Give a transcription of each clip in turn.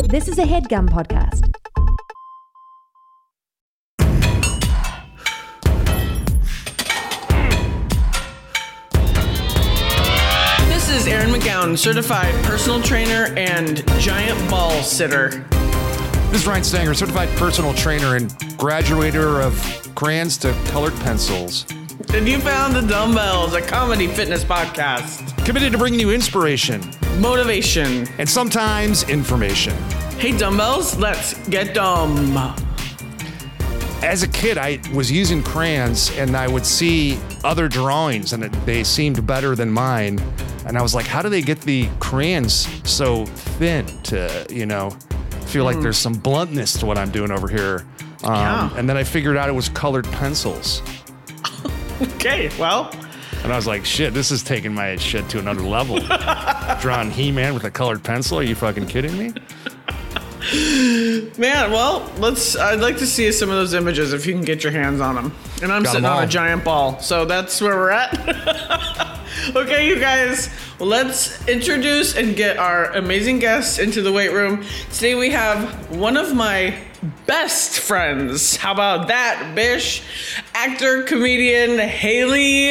This is a HeadGum podcast. This is Aaron McGowan, certified personal trainer and giant ball sitter. This is Ryan Stanger, certified personal trainer and graduator of crayons to colored pencils. And you found The Dumbbells, a comedy fitness podcast. Committed to bringing you inspiration, Motivation. and sometimes information. Hey, dumbbells, let's get dumb. As a kid, I was using crayons and I would see other drawings and they seemed better than mine. And I was like, how do they get the crayons so thin to, feel like there's some bluntness to what I'm doing over here? And then I figured out it was colored pencils. Okay, well. And I was like, shit, this is taking my shit to another level. Drawing He-Man with a colored pencil? Are you fucking kidding me? Man, well, I'd like to see some of those images if you can get your hands on them. And I'm sitting on a giant ball, so that's where we're at. Okay, you guys, well, let's introduce and get our amazing guests into the weight room. Today we have one of my best friends. How about that, bish? Actor, comedian, Haley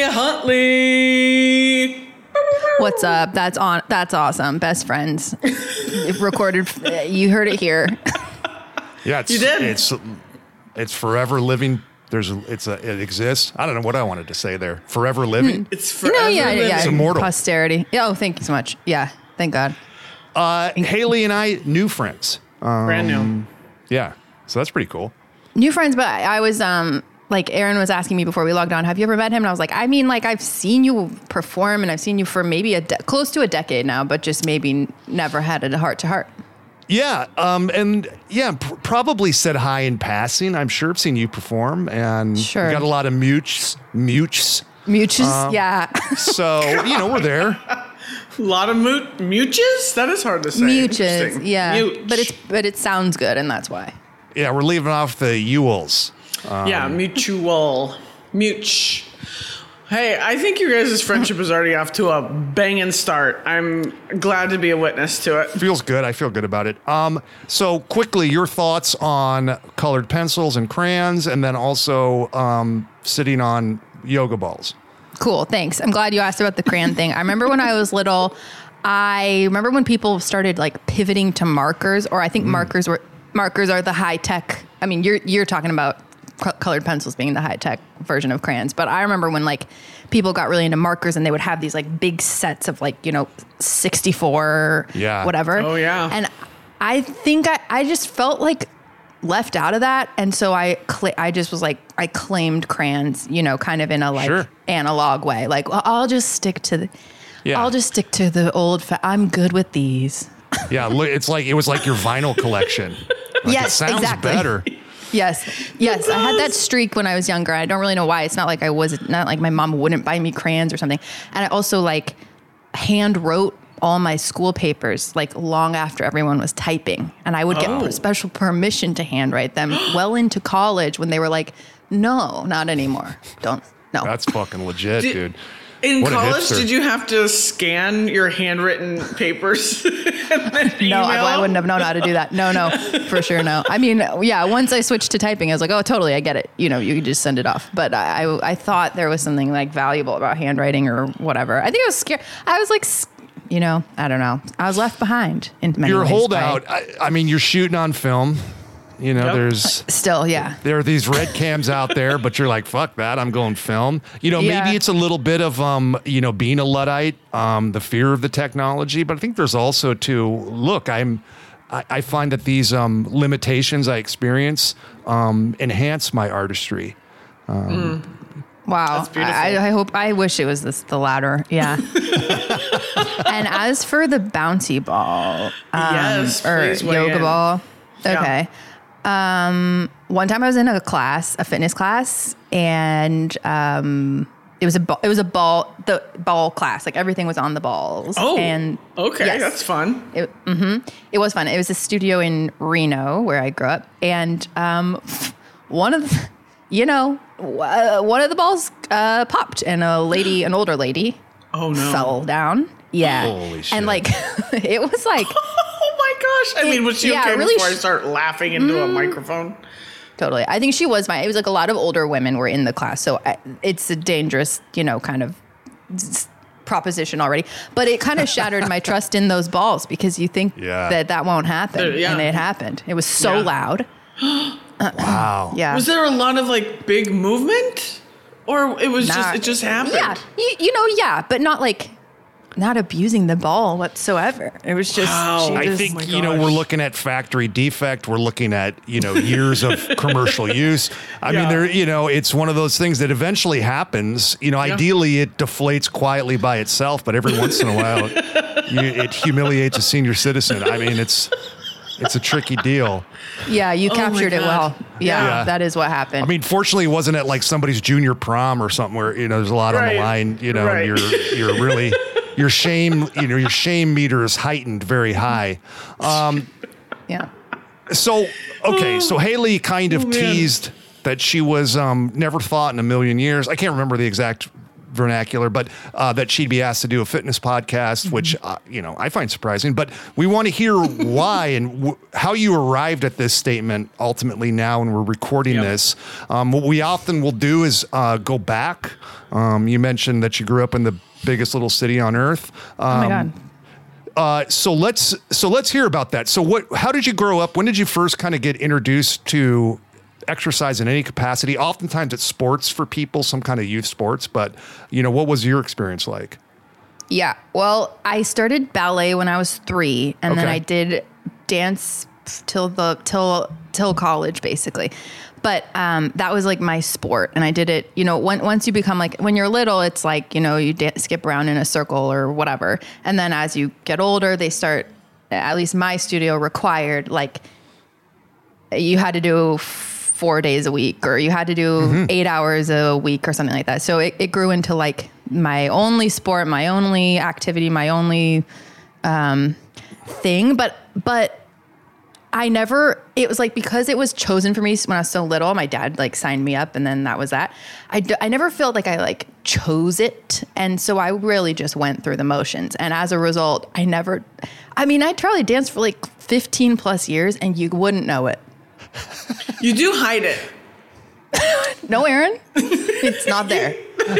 Huntley. What's up? That's awesome. Best friends. Recorded. You heard it here. Yeah, you did. It's forever living. It exists. I don't know what I wanted to say there. Forever living. It's forever living. It's immortal. Posterity. Yeah. Oh, thank you so much. Yeah. Thank God. Haley and I, new friends. Brand new. Yeah. So that's pretty cool. New friends, but I was like Aaron was asking me before we logged on, have you ever met him? And I was like, I mean, like I've seen you perform and I've seen you for maybe close to a decade now, but just maybe never had a heart to heart. Yeah. Probably said hi in passing. I'm sure I've seen you perform and sure. Got a lot of mutes. Yeah. So, we're there. A lot of mutes? That is hard to say. Mutes, yeah. Much. But it sounds good, and that's why. Yeah, we're leaving off the Ewells. Mutual. Much. Hey, I think you guys' friendship is already off to a banging start. I'm glad to be a witness to it. Feels good. I feel good about it. So quickly, your thoughts on colored pencils and crayons, and then also sitting on yoga balls. Cool. Thanks. I'm glad you asked about the crayon thing. I remember when I was little, I remember when people started like pivoting to markers, or I think markers are the high tech. I mean, you're talking about colored pencils being the high tech version of crayons. But I remember when like people got really into markers and they would have these like big sets of like, 64, whatever. Oh yeah. And I think I just felt like left out of that. And so I just was like, I claimed crayons, kind of in a like analog way. Like, well, I'll just stick to the old, I'm good with these. Yeah. It's like, it was like your vinyl collection. Like, yes, it sounds exactly. better. Yes. I had that streak when I was younger. I don't really know why. It's not like my mom wouldn't buy me crayons or something. And I also like hand wrote all my school papers like long after everyone was typing. And I would get special permission to handwrite them well into college when they were like, no, not anymore. No. That's fucking legit, dude. In college, did you have to scan your handwritten papers? And then no, I wouldn't have known how to do that. No, for sure, no. I mean, yeah, once I switched to typing, I was like, oh, totally, I get it. You could just send it off. But I thought there was something like valuable about handwriting or whatever. I think I was scared. I was like, I don't know. I was left behind in many ways. You're a holdout. I mean, you're shooting on film. There's still, yeah. There are these red cams out there, but you're like, fuck that. I'm going film. Maybe it's a little bit of, being a Luddite, the fear of the technology. But I think there's also look, I find that these limitations I experience enhance my artistry. Wow. That's beautiful. I wish it was the latter. Yeah. And as for the bouncy ball, or yoga ball. Okay. Yeah. One time I was in a fitness class, and it was a ball class. Like everything was on the balls. Oh, and okay, yes, that's fun. It was fun. It was a studio in Reno where I grew up, and one of the balls popped, and an older lady, fell down. Yeah, holy shit! And like it was like. Oh my gosh. I mean, was she okay really before I start laughing into a microphone? Totally. I think she was it was like a lot of older women were in the class. So it's a dangerous, kind of proposition already. But it kind of shattered my trust in those balls because you think that won't happen. And it happened. It was so loud. Wow. Yeah. Was there a lot of like big movement? Or it was it just happened? Yeah. But not abusing the ball whatsoever. It was just, I think, we're looking at factory defect. We're looking at, years of commercial use. I mean, it's one of those things that eventually happens. Ideally it deflates quietly by itself, but every once in a while it humiliates a senior citizen. I mean, it's a tricky deal. Yeah, you captured it well. Yeah, that is what happened. I mean, fortunately, it wasn't at like somebody's junior prom or something where, there's a lot on the line, and you're really... Your shame meter is heightened very high. Yeah. So Haley kind of teased that she was never thought in a million years. I can't remember the exact vernacular, but that she'd be asked to do a fitness podcast, which, I find surprising. But we want to hear why and how you arrived at this statement ultimately now when we're recording this. What we often will do is go back. You mentioned that you grew up in the biggest little city on earth. Oh my God. So let's hear about that. So how did you grow up? When did you first kind of get introduced to exercise in any capacity? Oftentimes it's sports for people, some kind of youth sports, but what was your experience like? Yeah. Well, I started ballet when I was 3 and then I did dance till college basically. But that was like my sport, and I did it. Once you become like when you're little, it's like you skip around in a circle or whatever, and then as you get older, they start. At least my studio required like you had to do 4 days a week, or you had to do 8 hours a week, or something like that. So it grew into like my only sport, my only activity, my only thing. But it was like, because it was chosen for me when I was so little, my dad like signed me up and then that was that. I never felt like I like chose it. And so I really just went through the motions. And as a result, I probably danced for like 15 plus years and you wouldn't know it. You do hide it. No, Aaron, it's not there.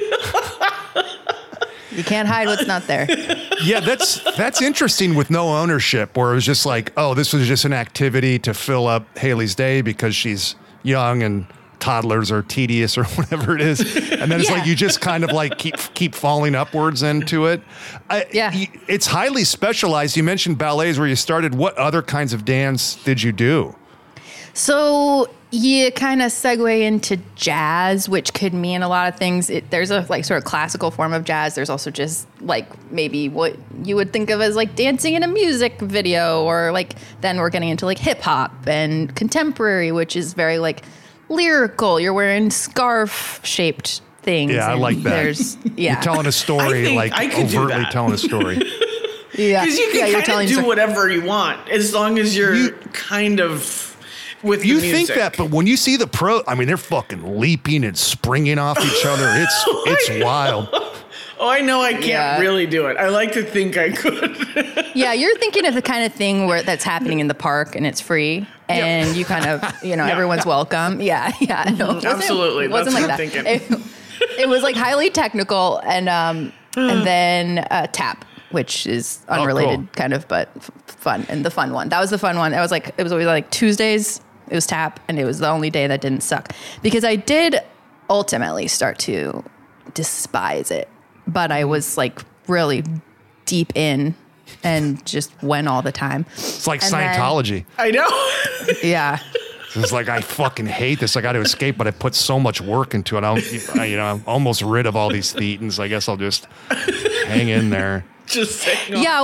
You can't hide what's not there. Yeah, that's interesting with no ownership, where it was just like, oh, this was just an activity to fill up Haley's day because she's young and toddlers are tedious or whatever it is. And then it's like you just kind of like keep falling upwards into it. It's highly specialized. You mentioned ballets where you started. What other kinds of dance did you do? So you kind of segue into jazz, which could mean a lot of things. There's a like sort of classical form of jazz. There's also just like maybe what you would think of as like dancing in a music video, or like then we're getting into like hip hop and contemporary, which is very like lyrical. You're wearing scarf shaped things. Yeah, I like that. You're telling a story, like overtly telling a story. Yeah, because you can kind of do whatever you want as long as you're kind of. You think that, but when you see the pro, I mean, they're fucking leaping and springing off each other. It's wild. Oh, I know I can't really do it. I like to think I could. Yeah, you're thinking of the kind of thing that's happening in the park and it's free and you kind of, everyone's welcome. Yeah. No, absolutely. It wasn't like that. It was like highly technical and then tap, which is unrelated kind of, but fun, and the fun one. That was the fun one. It was always like Tuesdays. It was tap, and it was the only day that didn't suck, because I did ultimately start to despise it, but I was like really deep in and just went all the time. It's like Scientology. I know. Yeah. It's like, I fucking hate this. I got to escape, but I put so much work into it. I'm almost rid of all these thetans. I guess I'll just hang in there. Just saying. Yeah,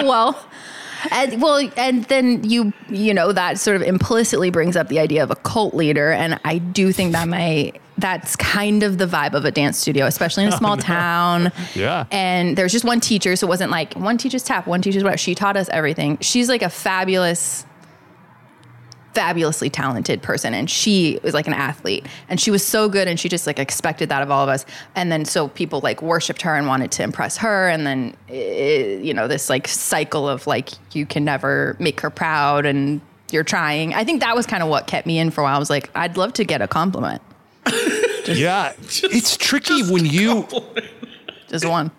and then you that sort of implicitly brings up the idea of a cult leader, and I do think that's kind of the vibe of a dance studio, especially in a small town. Yeah. And there's just one teacher, so it wasn't like one teaches tap, one teaches whatever. She taught us everything. She's like a fabulous fabulously talented person, and she was like an athlete, and she was so good, and she just like expected that of all of us. And then so people like worshipped her and wanted to impress her, and then this like cycle of like you can never make her proud, and you're trying. I think that was kind of what kept me in for a while. I was like, I'd love to get a compliment. It's tricky when you just one.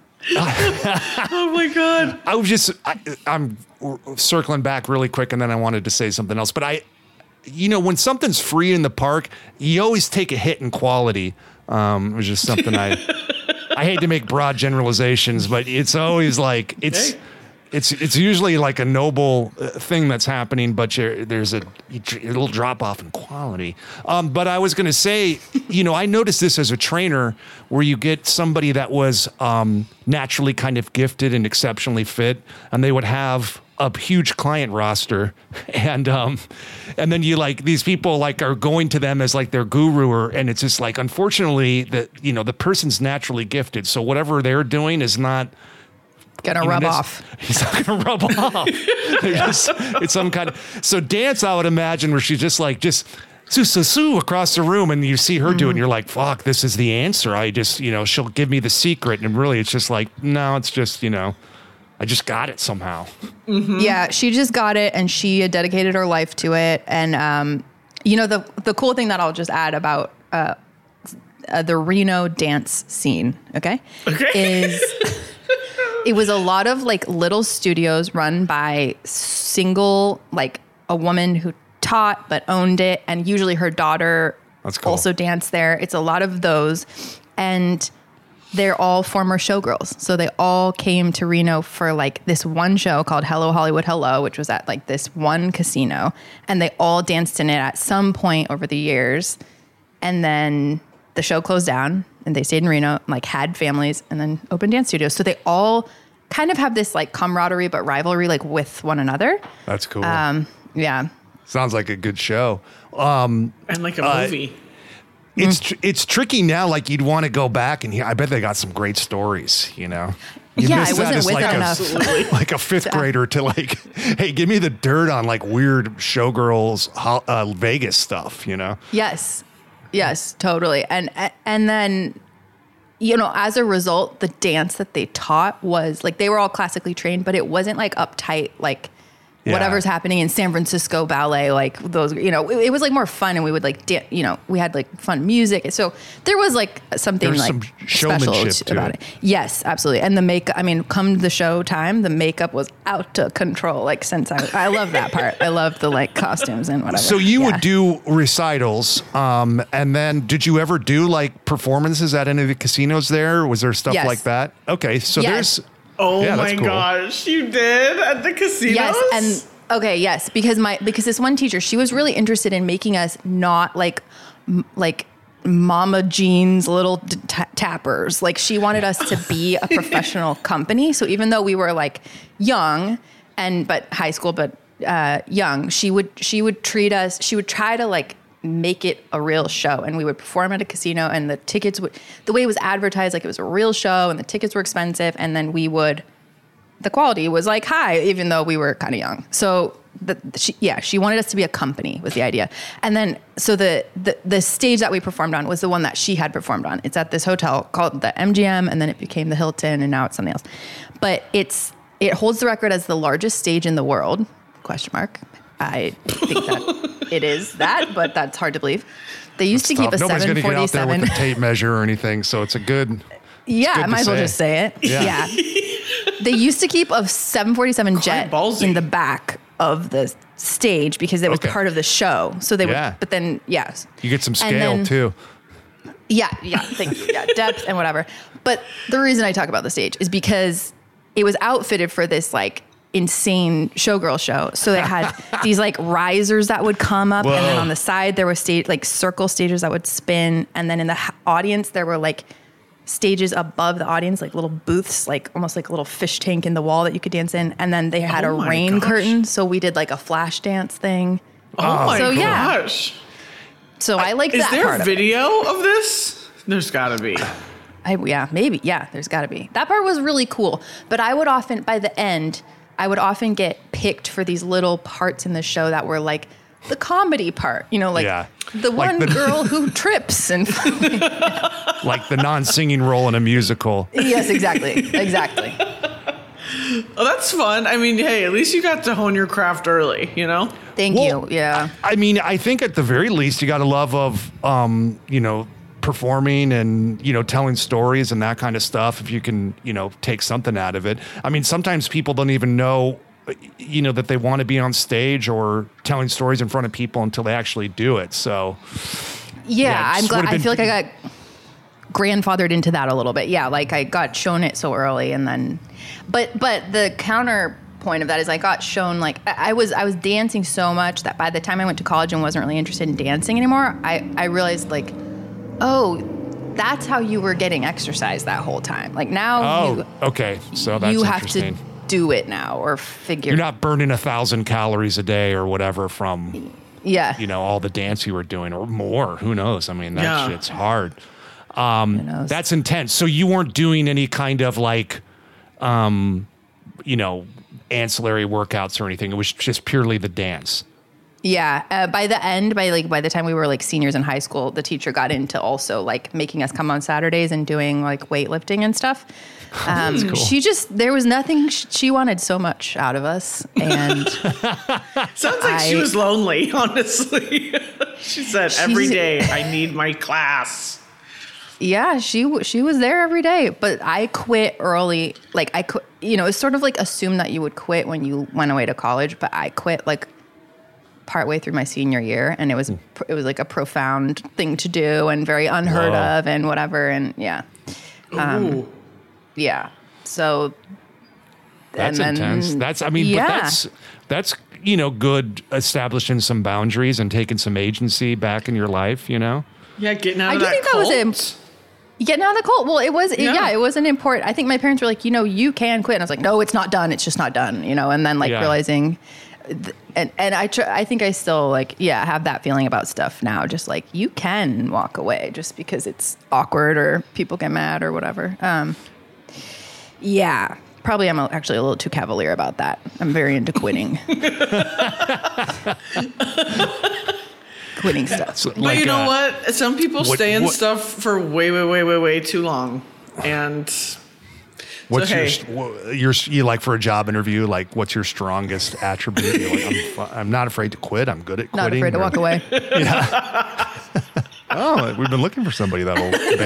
Oh my God. I'm circling back really quick, and then I wanted to say something else. But when something's free in the park, you always take a hit in quality. It was just something I hate to make broad generalizations, but it's always like it's usually like a noble thing that's happening, but there's a little drop off in quality. But I was going to say, I noticed this as a trainer where you get somebody that was naturally kind of gifted and exceptionally fit, and they would have a huge client roster, and then you like these people like are going to them as like their guru, and it's just like, unfortunately that the person's naturally gifted, so whatever they're doing is not gonna rub off. He's not gonna rub off. It's some kind of dance. I would imagine where she's just su across the room, and you see her do it, and you're like, "Fuck, this is the answer." I just she'll give me the secret, and really, it's just like, no, it's just I just got it somehow. Mm-hmm. Yeah, she just got it, and she had dedicated her life to it. And the cool thing that I'll just add about the Reno dance scene, is it was a lot of like little studios run by single, like a woman who taught but owned it, and usually her daughter also danced there. It's a lot of those, and they're all former showgirls. So they all came to Reno for like this one show called Hello Hollywood Hello, which was at like this one casino. And they all danced in it at some point over the years. And then the show closed down, and they stayed in Reno, like had families, and then opened dance studios. So they all kind of have this like camaraderie, but rivalry like with one another. That's cool. Yeah. Sounds like a good show. And like a movie. It's tricky now. Like you'd want to go back and I bet they got some great stories. You I wasn't with it enough. Like a fifth grader to like, hey, give me the dirt on like weird showgirls, Vegas stuff. Yes, totally. And then, as a result, the dance that they taught was like they were all classically trained, but it wasn't like uptight, like. Yeah. Whatever's happening in San Francisco ballet, like those, it was like more fun, and we would like, we had like fun music. So there was like something like some special about it. Yes, absolutely. And the makeup, come the show time, the makeup was out of control. Like I love that part. I love the like costumes and whatever. So you would do recitals. And then did you ever do like performances at any of the casinos there? Was there stuff like that? Okay. So there's. Oh my gosh, you did at the casinos? Yes, and because this one teacher, she was really interested in making us not like Mama Jean's little tappers. Like she wanted us to be a professional company. So even though we were like young but high school, but young, she would treat us. She would try to like make it a real show, and we would perform at a casino, and the tickets the way it was advertised, like it was a real show, and the tickets were expensive, and then the quality was like high, even though we were kind of young. So she wanted us to be a company was the idea. And then so the stage that we performed on was the one that she had performed on. It's at this hotel called the MGM, and then it became the Hilton, and now it's something else. But it holds the record as the largest stage in the world? ? I think that it is that, but that's hard to believe. They used to keep a 747. Nobody's going to get out there with a tape measure or anything, so it's a good. Yeah, I might as well just say it. Yeah. They used to keep a 747 jet in the back of the stage because it was part of the show. So they would, but then, yes. You get some scale too. Yeah, thank you. Yeah, depth and whatever. But the reason I talk about the stage is because it was outfitted for this like insane showgirl show. So they had these like risers that would come up, and then on the side there were circle stages that would spin, and then in the audience there were like stages above the audience, like little booths, like almost like a little fish tank in the wall that you could dance in, and then they had a rain curtain, so we did like a flash dance thing. Oh my gosh. So I like that part. Is there a video of this? There's gotta be. Maybe. Yeah, there's gotta be. That part was really cool. But I would often, by the end, get picked for these little parts in the show that were like the comedy part, you know, like the Like one girl who trips and like the non-singing role in a musical. yes, exactly. Oh, that's fun. I mean, hey, at least you got to hone your craft early, you know? Thank you. Yeah. I mean, I think at the very least you got a love of, you know, performing and, you know, telling stories and that kind of stuff. If you can, you know, take something out of it. I mean, sometimes people don't even know, you know, that they want to be on stage or telling stories in front of people until they actually do it. So yeah, I'm glad. I feel like I got grandfathered into that a little bit. Yeah, like I got shown it so early, and then, but the counterpoint of that is I got shown, like I was dancing so much that by the time I went to college and wasn't really interested in dancing anymore, I realized, like, oh, that's how you were getting exercise that whole time. Like now, okay, so that's you have interesting. to do it now or figure. You're not burning 1,000 calories a day or whatever from, you know, all the dance you were doing, or more. Who knows? I mean, that shit's hard. That's intense. So you weren't doing any kind of like, you know, ancillary workouts or anything. It was just purely the dance. Yeah. By the time we were like seniors in high school, the teacher got into also like making us come on Saturdays and doing like weightlifting and stuff. Cool. There was nothing, she wanted so much out of us. And sounds like she was lonely, honestly. She said, every day I need my class. Yeah, she was there every day, but I quit early. Like I quit, you know, it's sort of like assumed that you would quit when you went away to college, but I quit like partway through my senior year, and it was like a profound thing to do and very unheard of and whatever. And yeah. Yeah. So that's intense. That's, I mean, but that's, you know, good, establishing some boundaries and taking some agency back in your life, you know? Yeah. Getting out of that cult. Getting out of the cult. Well, it was, it was an important, I think my parents were like, you know, you can quit. And I was like, no, it's not done. It's just not done, you know? And then like realizing, and I think I still like, have that feeling about stuff now. Just like, you can walk away just because it's awkward or people get mad or whatever. Yeah, probably I'm actually a little too cavalier about that. I'm very into quitting. Quitting stuff. So, but you know what? Some people stay in stuff for way too long. And what's you like for a job interview? Like, what's your strongest attribute? You're like, I'm not afraid to quit. I'm good at quitting. Not afraid to walk away. Yeah. Oh, we've been looking for somebody that'll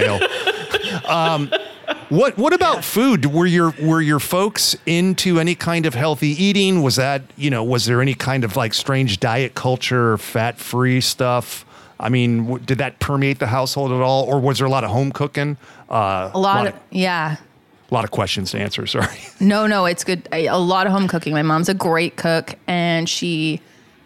bail. What about food? Were your folks into any kind of healthy eating? Was that, you know, was there any kind of like strange diet culture, fat-free stuff? I mean, did that permeate the household at all? Or was there a lot of home cooking? A lot of questions to answer, sorry. No, it's good. A lot of home cooking. My mom's a great cook, and she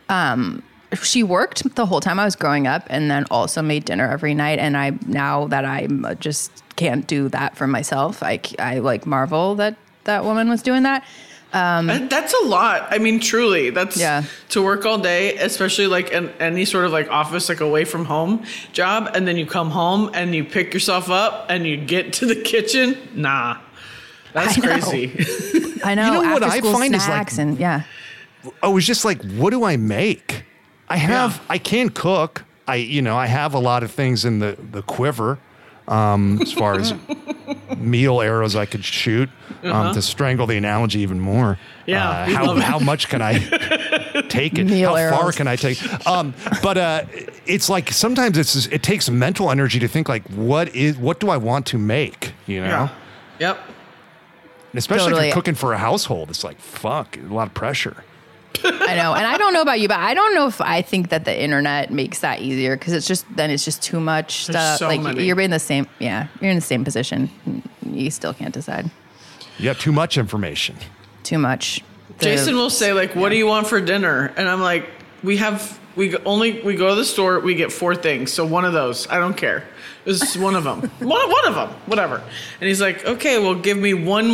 worked the whole time I was growing up, and then also made dinner every night. And now that I just can't do that for myself, I like marvel that woman was doing that. That's a lot. I mean, truly, that's to work all day, especially like in any sort of like office, like away from home job. And then you come home and you pick yourself up and you get to the kitchen. Nah, that's crazy. I know. You know what I find is like, I was just like, what do I make? I can cook. I have a lot of things in the quiver, as far as meal arrows I could shoot, to strangle the analogy even more. Yeah. How much can I take it? Meal how arrows. Far can I take? But it's like sometimes it takes mental energy to think like, what do I want to make? You know? Yeah. Yep. And especially if you're cooking for a household, it's like, fuck, a lot of pressure. I know. And I don't know about you, but I don't know if I think that the internet makes that easier, because it's just too much stuff. So like many. you're in the same position. You still can't decide. You have too much information. Too much. Jason will say like, what do you want for dinner? And I'm like, we go to the store, we get 4 things. So one of those, I don't care. This is one of them. one of them, whatever. And he's like, okay, well, give me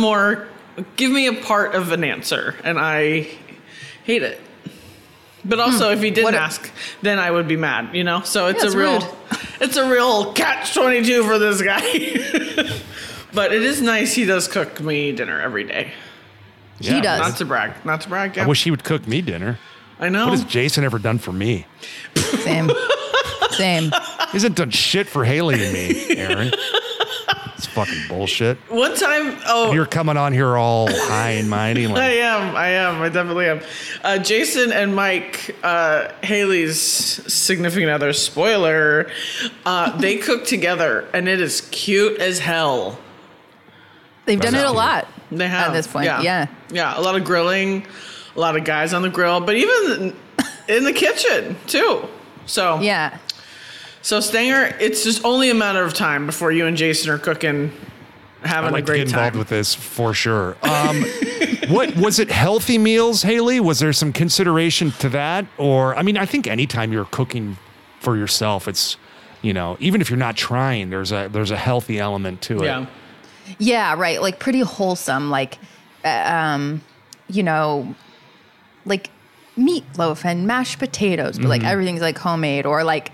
a part of an answer. And I hate it. But also, if he didn't ask, then I would be mad, you know? So it's a real catch-22 for this guy. But it is nice he does cook me dinner every day. Yeah, he does. Not to brag. Yeah. I wish he would cook me dinner. I know. What has Jason ever done for me? Same. Same. He hasn't done shit for Haley and me, Aaron. It's fucking bullshit. One time, You're coming on here all high and mighty. Like, I am. I definitely am. Jason and Mike, Haley's significant other, spoiler, they cook together, and it is cute as hell. They've done it a lot. They have. At this point, yeah. Yeah, a lot of grilling, a lot of guys on the grill, but even in the kitchen, too. So Yeah. So Stanger, it's just only a matter of time before you and Jason are cooking, having I'd like a great to get involved time. with this for sure. What was it? Healthy meals, Haley? Was there some consideration to that? Or, I mean, I think anytime you're cooking for yourself, it's, you know, even if you're not trying, there's a healthy element to it. Yeah. Yeah, right. Like pretty wholesome, like, you know, like meatloaf and mashed potatoes, but like everything's like homemade, or like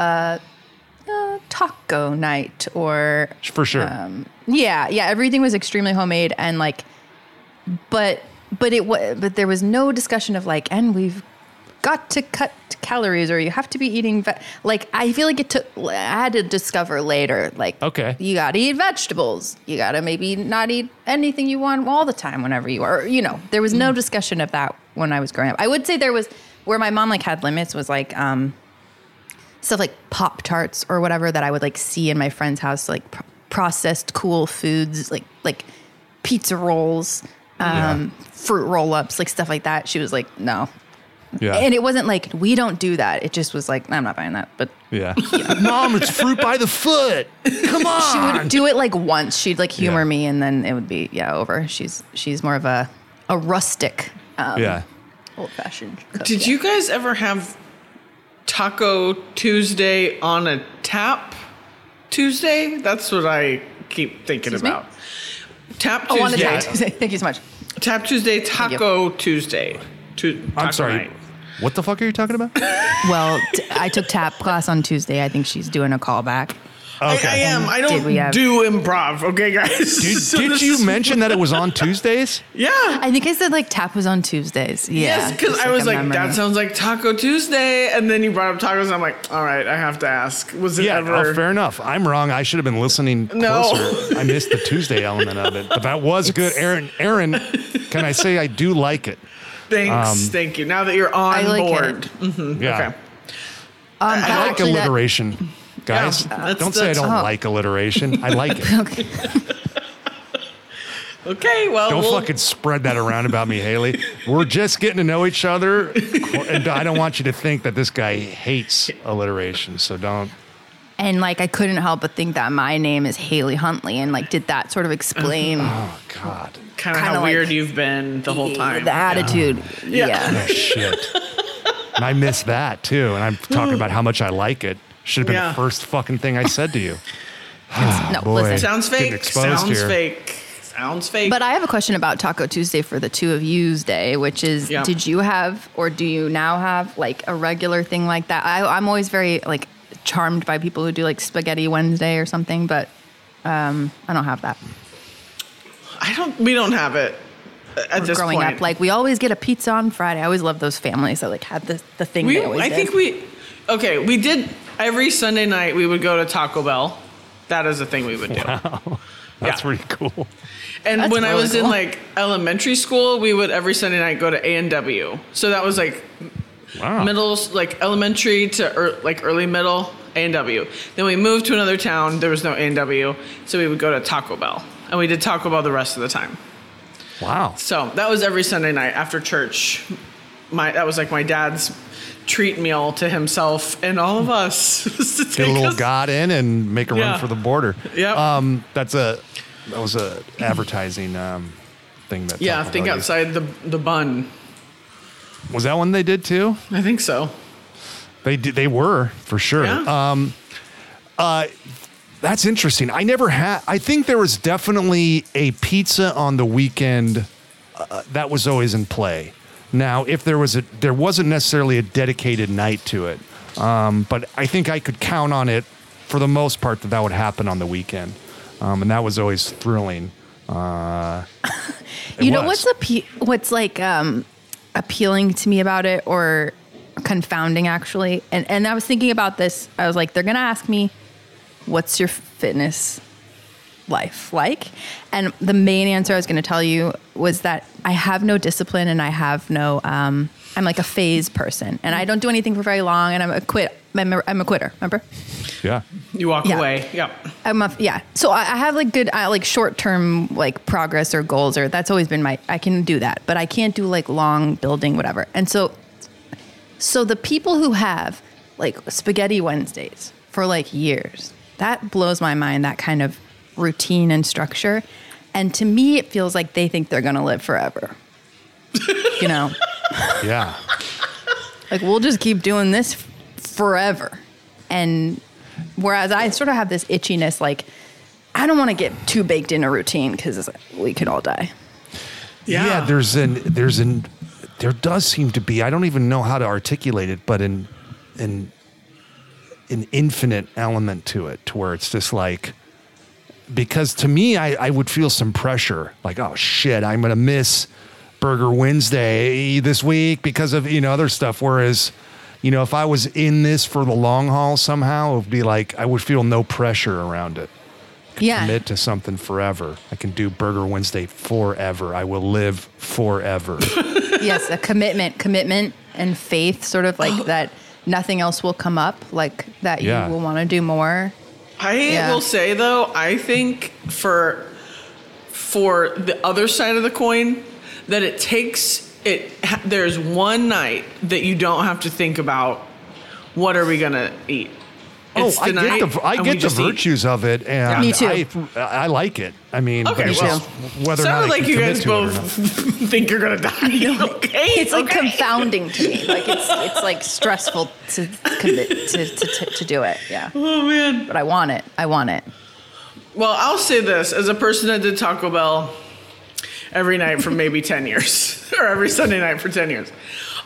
taco night, or For sure. yeah, everything was extremely homemade, and like, but there was no discussion of like, and we've got to cut calories, or you have to be eating like, I feel like I had to discover later, like, Okay. you got to eat vegetables, you got to maybe not eat anything you want all the time whenever you are, you know, there was no discussion of that when I was growing up. I would say there was, where my mom like had limits was like stuff like Pop-Tarts or whatever that I would like see in my friend's house, like processed cool foods, like pizza rolls, fruit roll-ups, like stuff like that. She was like, no. Yeah. And it wasn't like, we don't do that. It just was like, I'm not buying that. But Yeah. Mom, it's fruit by the foot. Come on. she would do it like once. She'd like humor Yeah. me, and then it would be, over. She's more of a rustic, old-fashioned cook. Did you guys ever have Taco Tuesday on a tap Tuesday? That's what I keep thinking Excuse me? about. Tap Oh, on the Tuesday. Tap Tuesday. Thank you so much. Tap Tuesday, Taco Tuesday. I'm Taco sorry. night. What the fuck are you talking about? Well, I took tap class on Tuesday. I think she's doing a callback. I am. I don't Did we have- do improv, okay, guys? So Did this you is- mention that it was on Tuesdays? Yeah. I think I said like tap was on Tuesdays. Yeah. Yes, because just I was a like, memory. that sounds like Taco Tuesday, and then you brought up tacos, and I'm like, all right, I have to ask. Was it Yeah, ever? fair enough. I'm wrong. I should have been listening No. closer. I missed the Tuesday element of it, but that was good. Aaron, can I say I do like it? Thanks, thank you. Now that you're on I like board. Yeah. Okay. but I like actually that- alliteration, guys. Yeah, Don't say I don't Oh. like alliteration. I like it. Okay. Okay, well, Don't we'll fucking spread that around about me, Haley. We're just getting to know each other, and I don't want you to think that this guy hates alliteration. So don't. And like, I couldn't help but think that my name is Haley Huntley, and like, did that sort of explain Oh God. kind of kinda how like- weird you've been the whole time. the attitude? Yeah. Oh, shit. And I missed that too. And I'm talking about how much I like it. Should have been Yeah. the first fucking thing I said to you. No, Boy. listen. Sounds Getting fake. exposed Sounds here. fake. Sounds fake. But I have a question about Taco Tuesday for the two of you's day, which is, Yeah. did you have, or do you now have like a regular thing like that? I'm always very like charmed by people who do like Spaghetti Wednesday or something, but I don't have that. we don't have it at this Growing point. up, like we always get a pizza on Friday. I always love those families that like had the thing they always I did. think we did every Sunday night we would go to Taco Bell. That is a thing we would do. That's Yeah. pretty cool. And That's when I really was in cool. like elementary school, we would every Sunday night go to A&W. So that was like Wow. middle, like elementary to like early middle, A&W. Then we moved to another town. There was no A&W, so we would go to Taco Bell, and we did Taco Bell the rest of the time. Wow. So that was every Sunday night after church. That was like my dad's treat meal to himself and all of us. Was to Get a take little us- God in and make a Yeah. run for the border. Yep. That was a advertising thing that. Yeah, Taco think Bell used. outside the bun. Was that one they did too? I think so. They did. They were for sure. Yeah. That's interesting. I never had. I think there was definitely a pizza on the weekend that was always in play. Now, if there wasn't necessarily a dedicated night to it, but I think I could count on it for the most part that would happen on the weekend, and that was always thrilling. You know what's like appealing to me about it, or confounding actually. And I was thinking about this. I was like, they're going to ask me, what's your fitness life like? And the main answer I was going to tell you was that I have no discipline, and I have no, I'm like a phase person, and I don't do anything for very long, and I'm a quitter, remember? Yeah. You walk away. Yep. So I have like good, like short-term like progress or goals, or that's always been I can do that, but I can't do like long building, whatever. And so the people who have like spaghetti Wednesdays for like years, that blows my mind, that kind of routine and structure. And to me, it feels like they think they're going to live forever. You know? Yeah. Like, we'll just keep doing this forever. And whereas I sort of have this itchiness, like, I don't want to get too baked in a routine because we could all die. Yeah. There does seem to be, I don't even know how to articulate it, but an infinite element to it, to where it's just like, because to me, I would feel some pressure, like, oh shit, I'm going to miss Burger Wednesday this week because of, other stuff. Whereas, if I was in this for the long haul somehow, it would be like, I would feel no pressure around it. Commit to something forever. I can do Burger Wednesday forever. I will live forever. Yes, a commitment and faith, sort of like that nothing else will come up, like that you will want to do more. I will say, though, I think for the other side of the coin, that there's one night that you don't have to think about what are we going to eat. It's I get the virtues of it, and me too. I like it. I mean, okay, whether or not like you guys both think you're gonna die. Okay, it's like confounding to me. Like it's like stressful to commit to do it. Yeah. Oh man. But I want it. Well, I'll say this as a person that did Taco Bell every night for maybe 10 years, or every Sunday night for 10 years.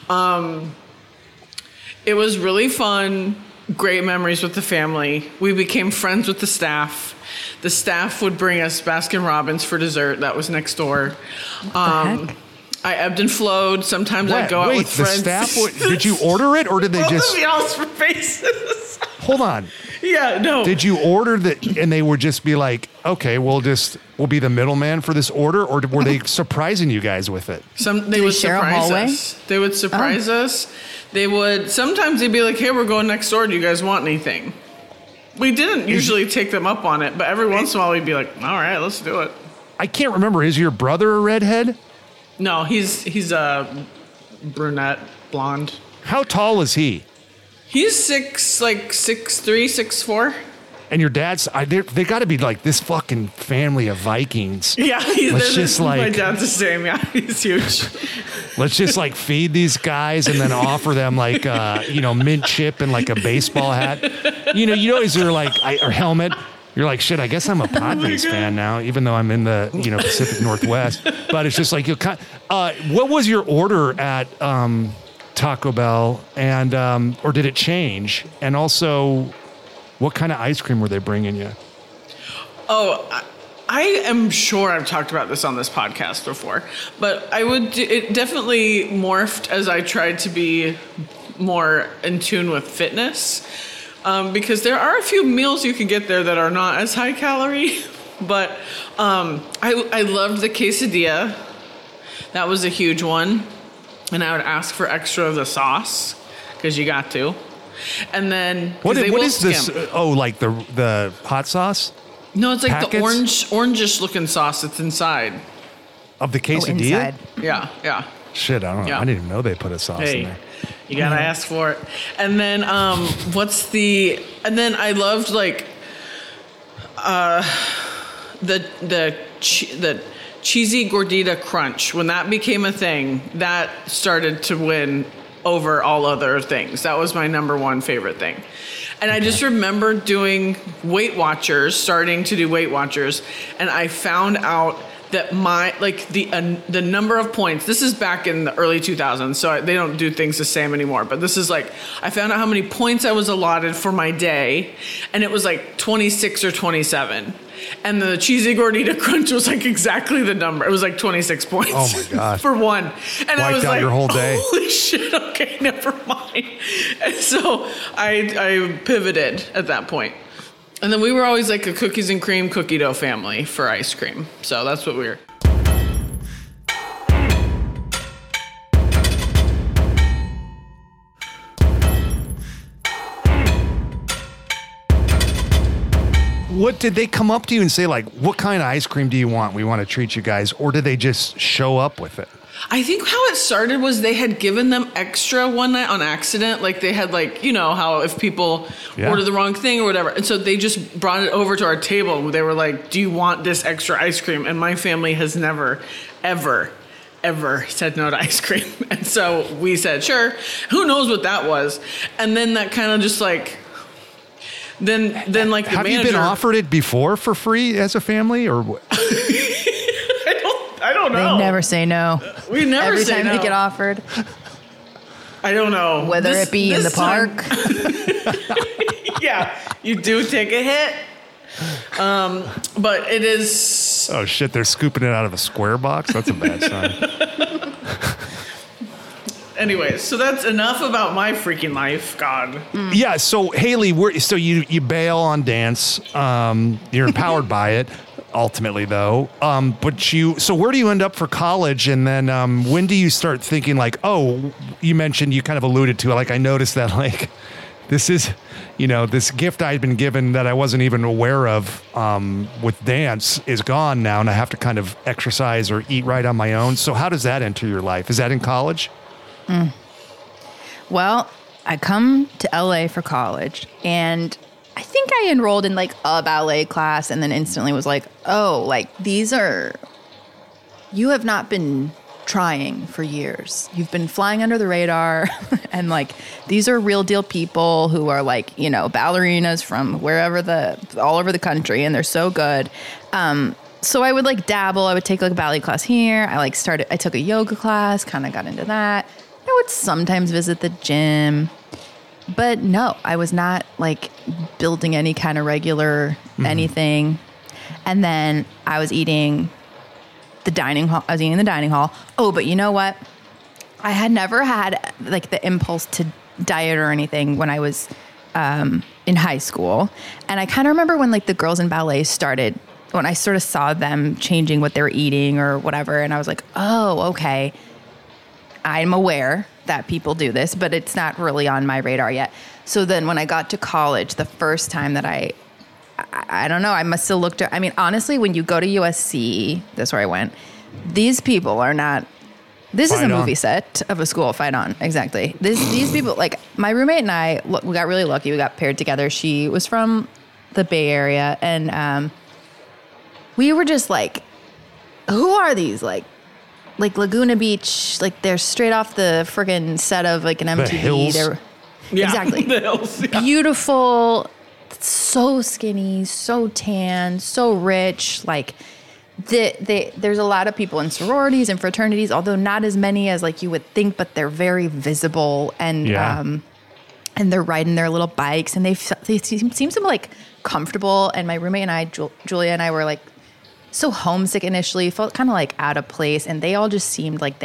It was really fun. Great memories with the family. We became friends with the staff. The staff would bring us Baskin-Robbins for dessert. That was next door. I ebbed and flowed. Sometimes I'd go out with friends. The staff, did you order it, or did they just... Both of y'all's faces. Hold on. Yeah, no. Did you order and they would just be like, okay, we'll be the middleman for this order, or were they surprising you guys with it? They would surprise us. They would surprise us. Sometimes they'd be like, hey, we're going next door. Do you guys want anything? We didn't usually take them up on it, but every once in a while we'd be like, all right, let's do it. I can't remember. Is your brother a redhead? No, he's a brunette, blonde. How tall is he? He's 6'3", 6'4". And your dad's, they got to be like this fucking family of Vikings. Yeah, my dad's the same. Yeah, he's huge. Let's just like feed these guys and then offer them like, mint chip and like a baseball hat. Is there like or helmet? You're like, shit, I guess I'm a Padres fan now, even though I'm in the, Pacific Northwest. But it's just like, what was your order at Taco Bell, and or did it change? And also, what kind of ice cream were they bringing you? Oh, I am sure I've talked about this on this podcast before, but it definitely morphed as I tried to be more in tune with fitness, because there are a few meals you can get there that are not as high calorie, but I loved the quesadilla. That was a huge one, and I would ask for extra of the sauce because you got to. And then what is this? Oh, like the hot sauce? No, it's like packets? The orangish looking sauce that's inside of the quesadilla. Yeah. Shit, I don't know. Yeah. I didn't even know they put a sauce in there. You gotta ask for it. And then And then I loved like the cheesy gordita crunch. When that became a thing, that started to win over all other things. That was my number one favorite thing. And I just remember doing starting to do Weight Watchers, and I found out that the number of points, this is back in the early 2000s, so they don't do things the same anymore, but this is like, I found out how many points I was allotted for my day, and it was like 26 or 27. And the cheesy gordita crunch was like exactly the number. It was like 26 points. Oh my God. For one. And I was out like, your whole day. Holy shit, okay, never mind. And so I pivoted at that point. And then we were always like a cookies and cream cookie dough family for ice cream. So that's what we were. What did they come up to you and say, like, what kind of ice cream do you want? We want to treat you guys. Or did they just show up with it? I think how it started was they had given them extra one night on accident. Like they had like, you know, how if people order the wrong thing or whatever. And so they just brought it over to our table. They were like, do you want this extra ice cream? And my family has never, ever said no to ice cream. And so we said, sure. Who knows what that was? And then that kind of just like... Then like the Have manager... you been offered it before for free as a family, or what? I don't know. They never say no. We never Every say time no. they get offered, I don't know. whether it be in the park. Yeah, you do take a hit. But it is... Oh shit, they're scooping it out of a square box? That's a bad sign. Anyways, so that's enough about my freaking life. God. Yeah, so Haley, so you bail on dance. You're empowered by it, ultimately, though. So where do you end up for college? And then when do you start thinking like, oh, you mentioned, you kind of alluded to it. Like I noticed that like this is, this gift I'd been given that I wasn't even aware of with dance is gone now. And I have to kind of exercise or eat right on my own. So how does that enter your life? Is that in college? Well, I come to LA for college, and I think I enrolled in like a ballet class and then instantly was like, oh, like you have not been trying for years. You've been flying under the radar and like these are real deal people who are like, ballerinas from all over the country, and they're so good. So I would like dabble. I would take like a ballet class here. I took a yoga class, kind of got into that. I would sometimes visit the gym, but no, I was not like building any kind of regular anything. And then I was eating the dining hall. Oh, but you know what? I had never had like the impulse to diet or anything when I was in high school. And I kind of remember when like the girls in ballet started, when I sort of saw them changing what they were eating or whatever. And I was like, oh, okay. I'm aware that people do this, but it's not really on my radar yet. So then when I got to college, the first time that I don't know, I must have looked at, I mean, honestly, when you go to USC, that's where I went, these people are not, this is a movie set of a school, fight on, exactly. These people, like my roommate and I, we got really lucky. We got paired together. She was from the Bay Area, and we were just like, who are these? Like Laguna Beach, like they're straight off the friggin' set of like an MTV. The hills. Exactly. The hills, yeah. Beautiful, so skinny, so tan, so rich. Like there's a lot of people in sororities and fraternities, although not as many as like you would think, but they're very visible, and and they're riding their little bikes, and they seem so like comfortable. And my roommate and I, Julia and I, were like so homesick initially, felt kind of like out of place, and they all just seemed like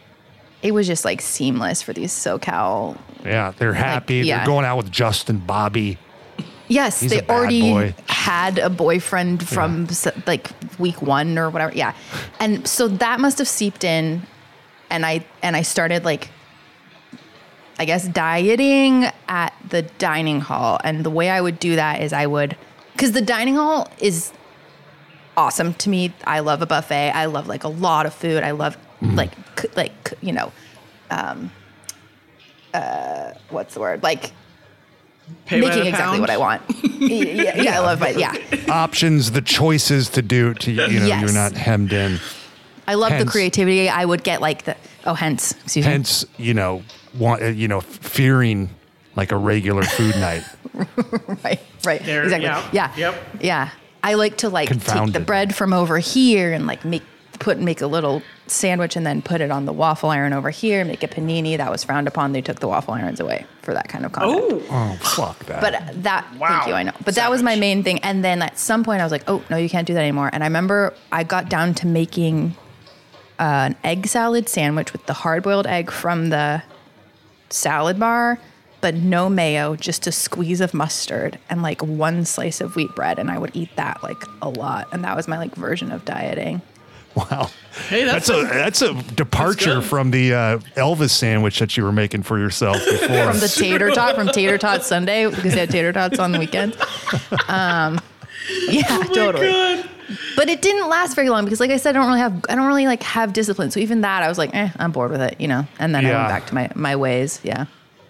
it was just like seamless for these SoCal. Yeah, they're happy. They're going out with Justin Bobby. Yes, He's they a bad already boy. had a boyfriend from like week 1 or whatever. Yeah, and so that must have seeped in, and I started like, I guess, dieting at the dining hall. And the way I would do that is because the dining hall is awesome to me. I love a buffet. I love like a lot of food. I love what's the word? Like making exactly what I want. I love it. Options, the choices to do to, Yes. You're not hemmed in. I love the creativity. I would get like hence, fearing like a regular food night. Right. There, Exactly. yeah. Yeah. Yep. Yeah. I like to take the Confounded. bread from over here and like make make a little sandwich and then put it on the waffle iron over here, make a panini. That was frowned upon. They took the waffle irons away for that kind of content. Oh, fuck that. But that, Wow. thank you, I know. But that was my main thing. And then at some point I was like, oh, no, you can't do that anymore. And I remember I got down to making an egg salad sandwich with the hard-boiled egg from the salad bar, but no mayo, just a squeeze of mustard and like one slice of wheat bread. And I would eat that like a lot. And that was my like version of dieting. Wow. Hey, that's a departure good. from the Elvis sandwich that you were making for yourself before. From the Tater Tot Sunday, because they had tater tots on the weekends. Yeah, totally. God. But it didn't last very long because, like I said, I don't really like have discipline. So even that, I was like, I'm bored with it, you know. And then I went back to my ways. Yeah.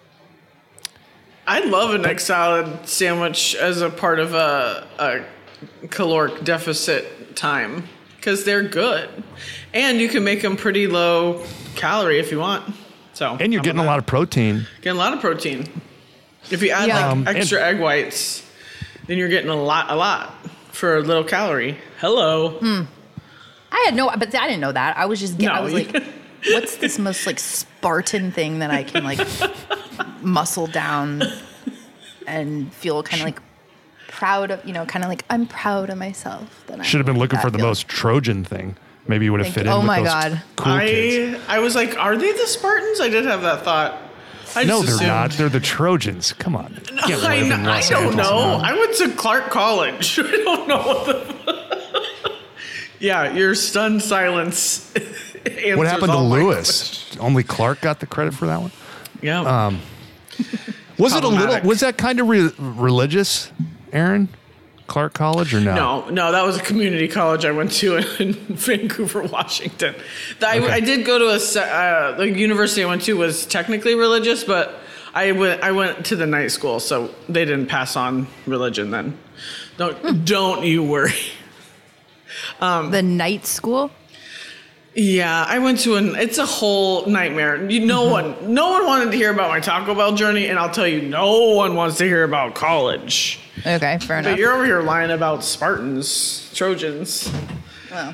I love an egg salad sandwich as a part of a caloric deficit time because they're good, and you can make them pretty low calorie if you want. So And you're getting a lot of protein. Getting a lot of protein. If you add like extra egg whites, then you're getting a lot for a little calorie. Hello. I didn't know that. I was just getting, No. I was like, what's this most like Spartan thing that I can like muscle down and feel kind of like proud of, you know, kind of like I'm proud of myself. That Should have been looking that for the feeling. most Trojan thing. Maybe you would have Thank fit you. in Oh with my those God. cool kids. I was like, are they the Spartans? I did have that thought. I No, just they're assumed. not. They're the Trojans. Come on. You can't I, live in I Los don't Angeles know. now. I went to Clark College. I don't know what the. Yeah, your stunned silence. What happened to Lewis? Only Clark got the credit for that one? Yeah. Was it a little, Problematic. was that kind of religious, Aaron? Clark College or no? No, that was a community college I went to in Vancouver, Washington. I did go to the university I went to was technically religious, but I went to the night school, so they didn't pass on religion then. Don't you worry. The night school. Yeah, I went to it's a whole nightmare. No one wanted to hear about my Taco Bell journey, and I'll tell you, no one wants to hear about college. Okay, fair enough. But you're over here lying about Spartans, Trojans. Well,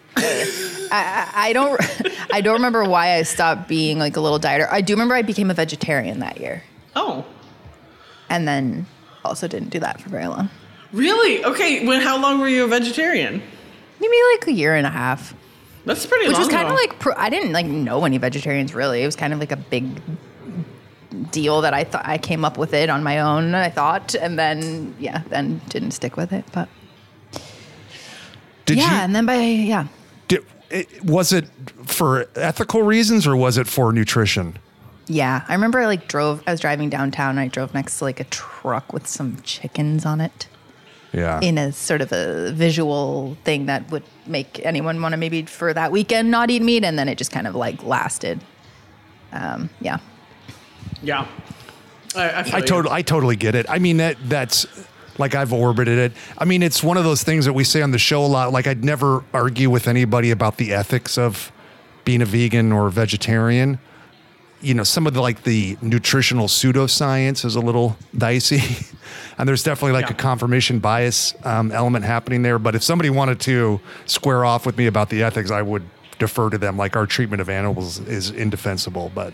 I don't remember why I stopped being like a little dieter. I do remember I became a vegetarian that year, Oh, and then also didn't do that for very long. really? Okay. How long were you a vegetarian? Maybe like a year and a half, That's pretty long. which was kind of though. like I didn't like know any vegetarians really. It was kind of like a big deal that I thought I came up with it on my own. I thought, and then then didn't stick with it. But Did and then was it for ethical reasons or was it for nutrition? yeah, I remember I was driving downtown. And I drove next to like a truck with some chickens on it. Yeah. In a sort of a visual thing that would make anyone want to maybe for that weekend not eat meat, and then it just kind of like lasted. Yeah. Yeah. I totally get it. I mean, that's like I've orbited it. I mean, it's one of those things that we say on the show a lot. Like I'd never argue with anybody about the ethics of being a vegan or a vegetarian. You know, some of the nutritional pseudoscience is a little dicey. And there's definitely like a confirmation bias element happening there. But if somebody wanted to square off with me about the ethics, I would defer to them. Like our treatment of animals is indefensible. But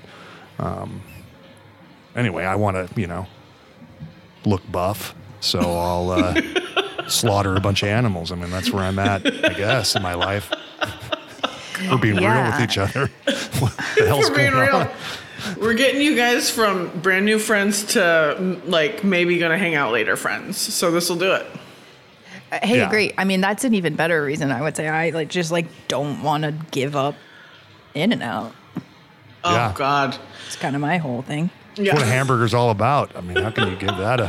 anyway, I want to, look buff. So I'll slaughter a bunch of animals. I mean, that's where I'm at, I guess, in my life. We're being real with each other. What the hell's We're being going on? real. We're getting you guys from brand new friends to like maybe gonna hang out later friends. So this will do it. Hey, Yeah. great. I mean, that's an even better reason. I would say I don't want to give up In-N-Out. Oh Yeah. God. It's kind of my whole thing. Yeah. What a hamburger's all about. I mean, how can you give that a...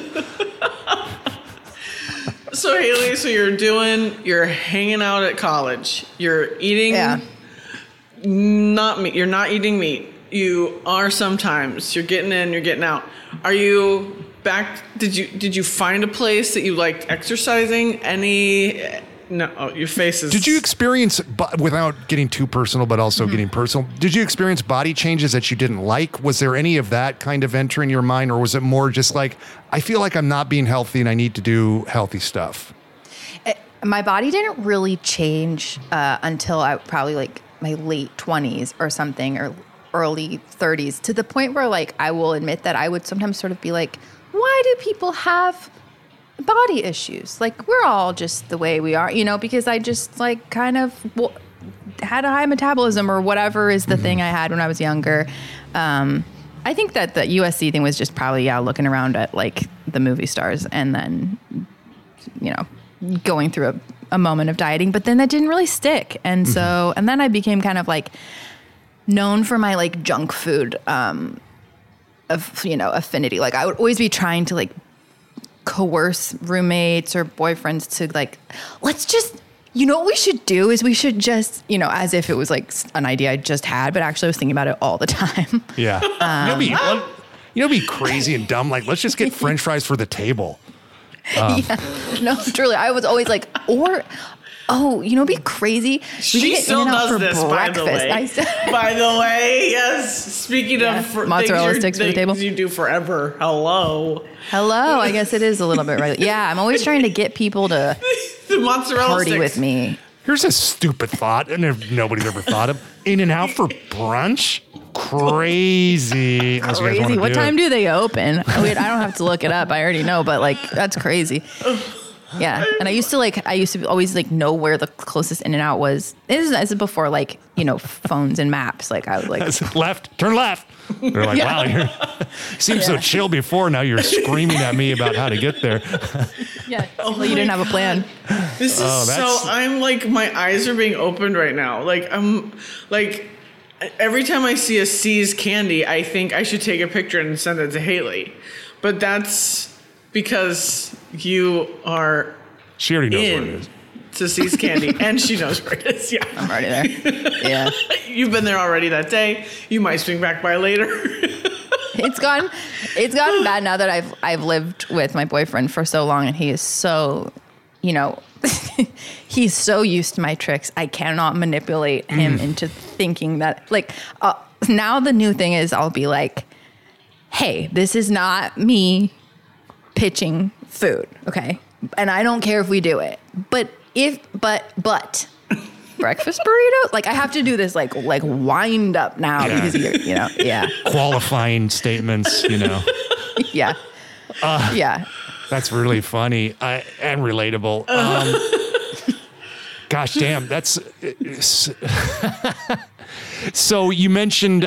So Haley, you're hanging out at college. You're eating not meat. You're not eating meat. You are sometimes. You're getting in, you're getting out. Are you back? Did you find a place that you liked exercising? No, your face is. Did you experience, without getting too personal, but also getting personal, did you experience body changes that you didn't like? Was there any of that kind of entering your mind, or was it more just like, I feel like I'm not being healthy and I need to do healthy stuff? my body didn't really change until I probably like my late 20s or something, or early 30s, to the point where like I will admit that I would sometimes sort of be like, why do people have body issues? Like, we're all just the way we are, you know, because I just like kind of had a high metabolism or whatever is the thing I had when I was younger. I think that the USC thing was just probably, looking around at like the movie stars and then, you know, going through a moment of dieting, but then that didn't really stick. And so, and then I became kind of like known for my like junk food, affinity. Like I would always be trying to like coerce roommates or boyfriends to like, let's just, you know what we should do is we should just, you know, as if it was like an idea I just had, but actually I was thinking about it all the time. Yeah. You'll be crazy and dumb. Like, let's just get French fries for the table. Yeah. No, truly. I was always like, it'd be crazy. She still does this, by the way. By the way, yes. Speaking of mozzarella sticks for the table, you do forever. Hello. I guess it is a little bit right. Yeah, I'm always trying to get people to the mozzarella party sticks with me. Here's a stupid thought, and nobody's ever thought of In-N-Out for brunch. Crazy. Crazy. What time do they open? I mean, I don't have to look it up. I already know, but like that's crazy. Yeah, and I used to always like know where the closest In-N-Out was. This is before like, you know, phones and maps. Like I would like left, turn left. They're like, wow, you seemed so chill before. Now you're screaming at me about how to get there. Yeah, well, you didn't have a plan. This is I'm like, my eyes are being opened right now. Like I'm like, every time I see a See's candy, I think I should take a picture and send it to Haley. But that's because you are she already knows where it is. To See's candy, and she knows where it is. Yeah, I'm already there. Yeah, you've been there already that day. You might swing back by later. It's gotten bad now that I've lived with my boyfriend for so long, and he is so, you know, he's so used to my tricks. I cannot manipulate him into thinking that like now the new thing is I'll be like, hey, this is not me pitching food, okay? And I don't care if we do it, but breakfast burrito, like I have to do this like wind up now because you know, qualifying statements, you know. Yeah. That's really funny and relatable. Gosh damn, that's so you mentioned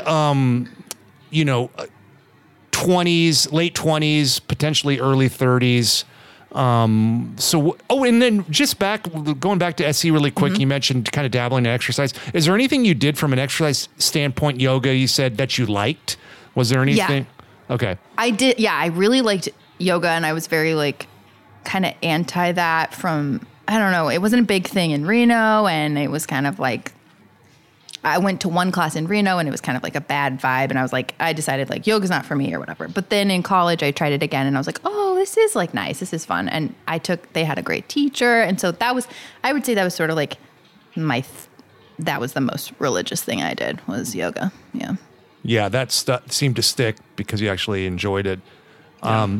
20s, late 20s, potentially early 30s. And then just going back to SC really quick, you mentioned kind of dabbling in exercise. Is there anything you did from an exercise standpoint, yoga, you said that you liked? Was there anything? Yeah. Okay. I did. Yeah. I really liked yoga, and I was very like kind of anti that from, I don't know. It wasn't a big thing in Reno, and it was kind of like, I went to one class in Reno and it was kind of like a bad vibe. And I was like, I decided like yoga's not for me or whatever. But then in college, I tried it again and I was like, oh, this is like nice. This is fun. And they had a great teacher. And so I would say that was sort of like that was the most religious thing I did was yoga. Yeah. Yeah. That seemed to stick because you actually enjoyed it. No,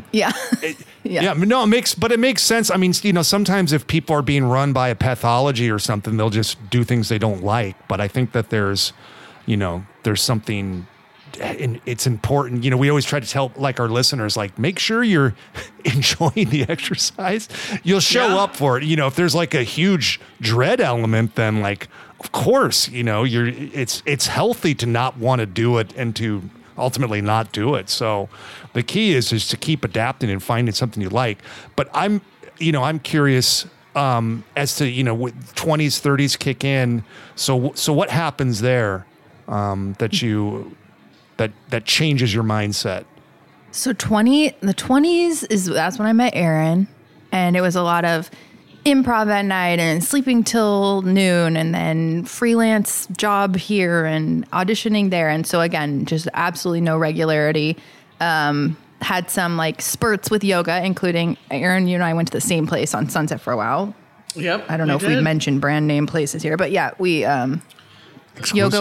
it makes sense. I mean, you know, sometimes if people are being run by a pathology or something, they'll just do things they don't like. But I think that there's something, and it's important. You know, we always try to tell like our listeners, like, make sure you're enjoying the exercise. You'll show up for it. You know, if there's like a huge dread element, then like, of course, you know, it's healthy to not want to do it and to ultimately not do it. So the key is to keep adapting and finding something you like. But I'm curious as to, you know, with 20s, 30s kick in. So what happens there that changes your mindset? So the 20s that's when I met Aaron, and it was a lot of improv at night and sleeping till noon and then freelance job here and auditioning there. And so again, just absolutely no regularity. Had some like spurts with yoga, including Aaron, you and I went to the same place on Sunset for a while. Yep. I don't know if we mentioned brand name places here, but yeah, we exclusively. Yoga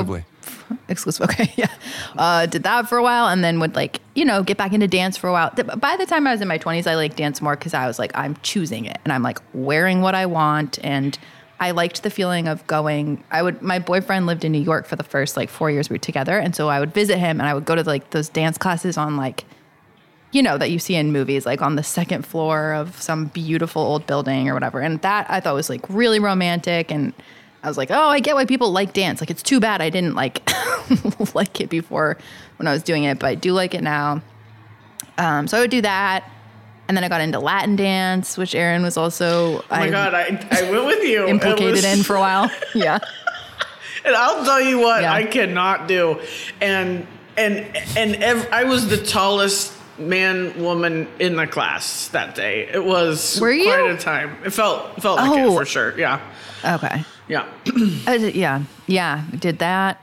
Exclusive. Okay. Yeah. Did that for a while and then would like, get back into dance for a while. By the time I was in my 20s, I like danced more because I was like, I'm choosing it and I'm like wearing what I want. And I liked the feeling of going, my boyfriend lived in New York for the first like 4 years we were together. And so I would visit him and I would go to like those dance classes on like, that you see in movies, like on the second floor of some beautiful old building or whatever. And that I thought was like really romantic. And I was like, oh, I get why people like dance. Like, it's too bad I didn't like like it before when I was doing it, but I do like it now. So I would do that. And then I got into Latin dance, which Aaron was also. Oh my God, I went with you. Implicated in for a while. Yeah. And I'll tell you what, I cannot do. And I was the tallest woman in the class that day. It was quite a time. It felt like it for sure. Yeah. Okay. Yeah. Yeah. Did that.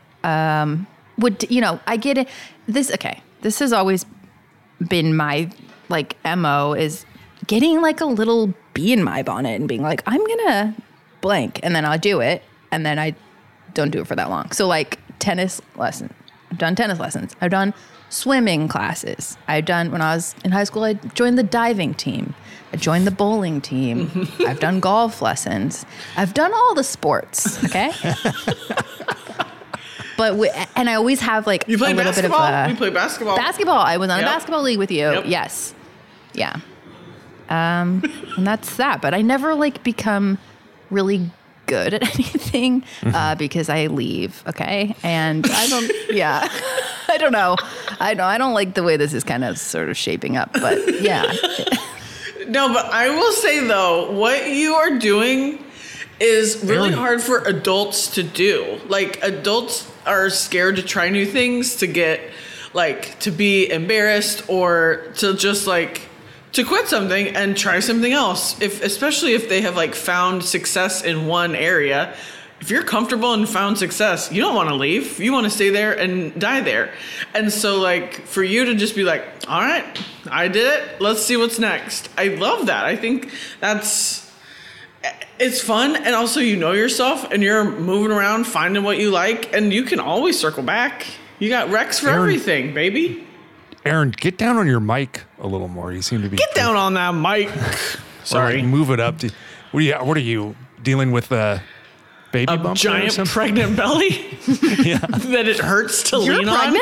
I get it. This has always been my like MO is getting like a little bee in my bonnet and being like, I'm gonna blank, and then I'll do it, and then I don't do it for that long. So like tennis lessons. I've done tennis lessons. I've done swimming classes. When I was in high school, I joined the diving team. I joined the bowling team. I've done golf lessons. I've done all the sports. Okay. And I always have like you play a little basketball? bit of you play basketball. Basketball. I was on a basketball league with you. Yep. Yes. Yeah. And that's that. But I never like become really good at anything because I leave. Okay. And I don't. Yeah. I don't know. I don't like the way this is kind of sort of shaping up. But yeah. No, but I will say though, what you are doing is really hard for adults to do. Like adults are scared to try new things, to get like to be embarrassed or to just like to quit something and try something else. Especially if they have like found success in one area. If you're comfortable and found success, you don't want to leave. You want to stay there and die there. And so like for you to just be like, all right, I did it. Let's see what's next. I love that. I think it's fun. And also you know yourself and you're moving around, finding what you like, and you can always circle back. You got Rex for everything, baby. Aaron, get down on your mic a little more. You seem to be. Get down on that mic. Sorry. Move it up. What are you dealing with? Baby a bump giant pregnant belly that it hurts to lean on.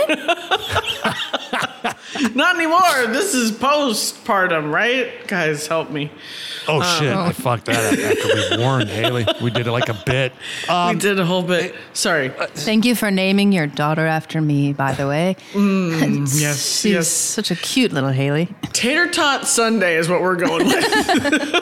Not anymore. This is postpartum, right? Guys, help me. Oh shit! I fucked that up after we warned Haley. We did it like a bit. We did a whole bit. Sorry. Thank you for naming your daughter after me, by the way. Yes. She's such a cute little Haley. Tater Tot Sunday is what we're going with.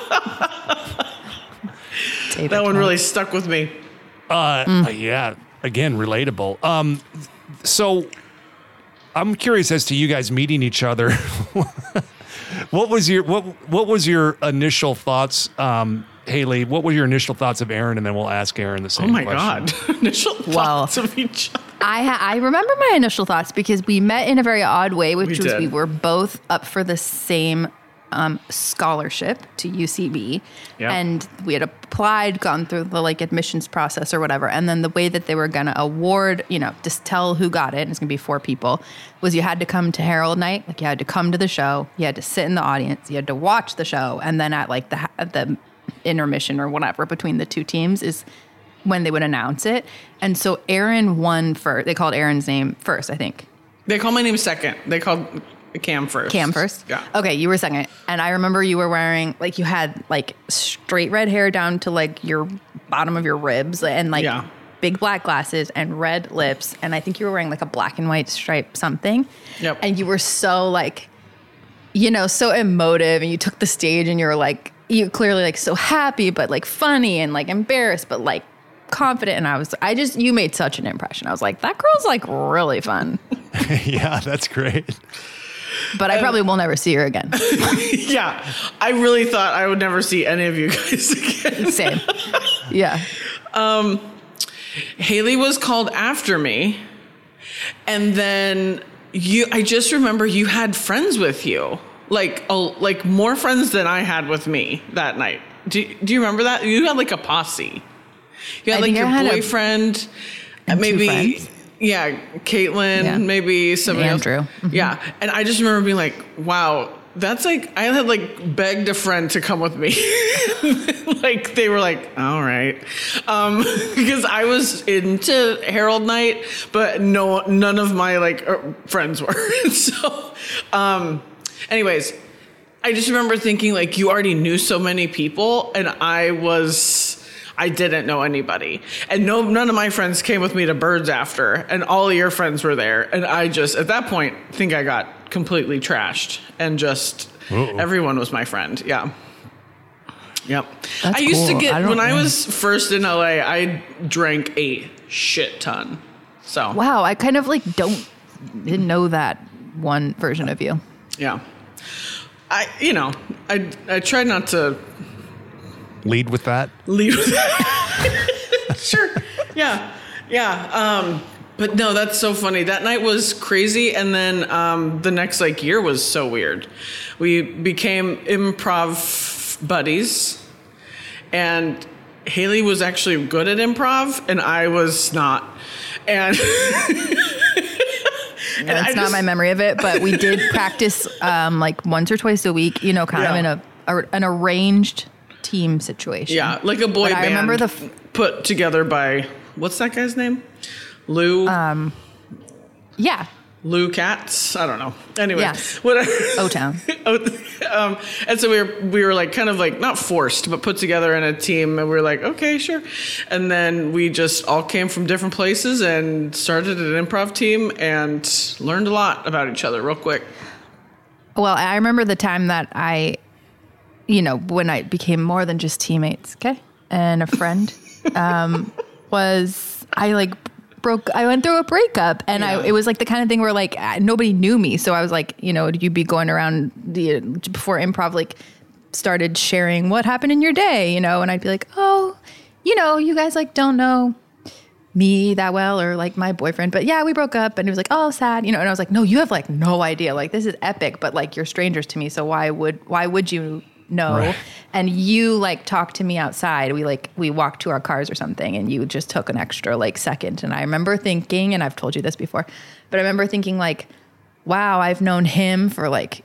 That one really stuck with me. Yeah. Again, relatable. So I'm curious as to you guys meeting each other. What was your initial thoughts, Haley? What were your initial thoughts of Aaron? And then we'll ask Aaron the same question. Oh my God. Initial thoughts of each other. I remember my initial thoughts because we met in a very odd way, which was we were both up for the same scholarship to UCB, and we had applied, gone through the like admissions process or whatever, and then the way that they were going to award, just tell who got it, and it's going to be 4 people, was you had to come to Herald Night, like you had to come to the show, you had to sit in the audience, you had to watch the show, and then at like the intermission or whatever between the 2 teams is when they would announce it. And so Aaron won first. They called Aaron's name first, I think. They called my name second. They called Cam first. Cam first? Yeah. Okay, you were second. And I remember you were wearing, like, you had, like, straight red hair down to, like, your bottom of your ribs and, like, big black glasses and red lips. And I think you were wearing, like, a black and white stripe something. Yep. And you were so, like, so emotive. And you took the stage and you were, like, you clearly, like, so happy, but, like, funny and, like, embarrassed, but, like, confident. And you made such an impression. I was like, that girl's, like, really fun. Yeah, that's great. But I probably will never see her again. Yeah. I really thought I would never see any of you guys again. Same. Yeah. Haley was called after me. And then I just remember you had friends with you. Like more friends than I had with me that night. Do you remember that? You had like a posse. You had like your boyfriend. And maybe 2 friends. Yeah, Caitlin, maybe somebody else. Andrew. Yeah, and I just remember being like, wow, that's like, I had like begged a friend to come with me. Like they were like, all right. Because I was into Herald Night, but none of my like friends were. So, anyways, I just remember thinking like, you already knew so many people and I didn't know anybody. And none of my friends came with me to Birds after, and all of your friends were there. And I just, at that point, think I got completely trashed and just everyone was my friend. Yeah. Yep. That's I used cool. to get, when I know. was first in LA, I drank a shit ton. So. Wow, I kind of like didn't know that one version of you. Yeah. I tried not to Lead with that. Sure. Yeah. But no, that's so funny. That night was crazy. And then the next like year was so weird. We became improv buddies, and Haley was actually good at improv and I was not. And That's not my memory of it, but we did practice like once or twice a week, kind of in an arranged team situation. Yeah, like a boy band. I remember put together by, what's that guy's name? Lou? Yeah. Lou Katz? I don't know. Anyway, Yes. whatever. O-Town. And so we were like kind of like not forced, but put together in a team, and we were like, okay, sure. And then we just all came from different places and started an improv team and learned a lot about each other real quick. Well, I remember the time that when I became more than just teammates, okay, and a friend, was I went through a breakup, and it was like the kind of thing where like nobody knew me. So I was like, you'd be going around before improv, like started sharing what happened in your day, and I'd be like, oh, you guys like don't know me that well, or like my boyfriend, but yeah, we broke up, and it was like, oh, sad, and I was like, no, you have like no idea, like this is epic, but like you're strangers to me, so why would you know? Right. And you like talked to me outside. We walked to our cars or something, and you just took an extra like second. And I remember thinking, and I've told you this before, but I remember thinking like, wow, I've known him for like,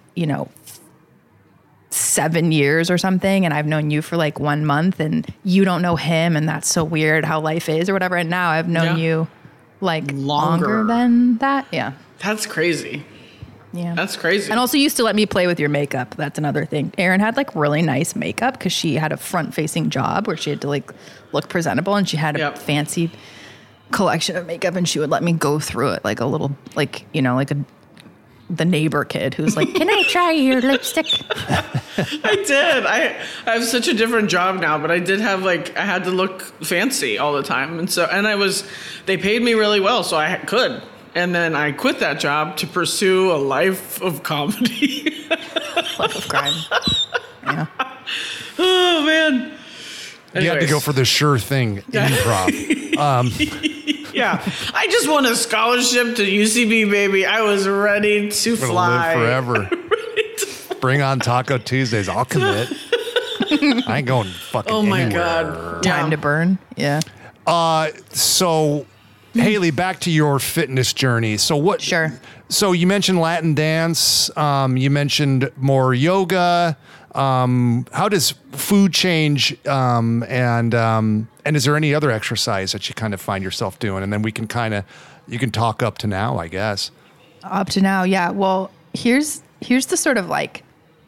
7 years or something, and I've known you for like 1 month, and you don't know him, and that's so weird how life is or whatever. And now I've known you like longer than that. Yeah. That's crazy. Yeah. That's crazy. And also you used to let me play with your makeup. That's another thing. Erin had like really nice makeup because she had a front facing job where she had to like look presentable, and she had a fancy collection of makeup, and she would let me go through it like a little, like, the neighbor kid who's like, can I try your lipstick? I did. I have such a different job now, but I did have I had to look fancy all the time. And they paid me really well, so I could. And then I quit that job to pursue a life of comedy. Life of crime. Yeah. Oh, man. Anyways. You had to go for the sure thing, improv. Yeah. I just won a scholarship to UCB, baby. I was ready to fly. Live forever. Bring on Taco Tuesdays. I'll commit. I ain't going fucking Oh, my anywhere. God. Time to burn. Yeah. So, Haley, back to your fitness journey. So what? Sure. So you mentioned Latin dance. You mentioned more yoga. How does food change? And is there any other exercise that you kind of find yourself doing? And then you can talk up to now, I guess. Up to now, yeah. Well, here's the sort of like,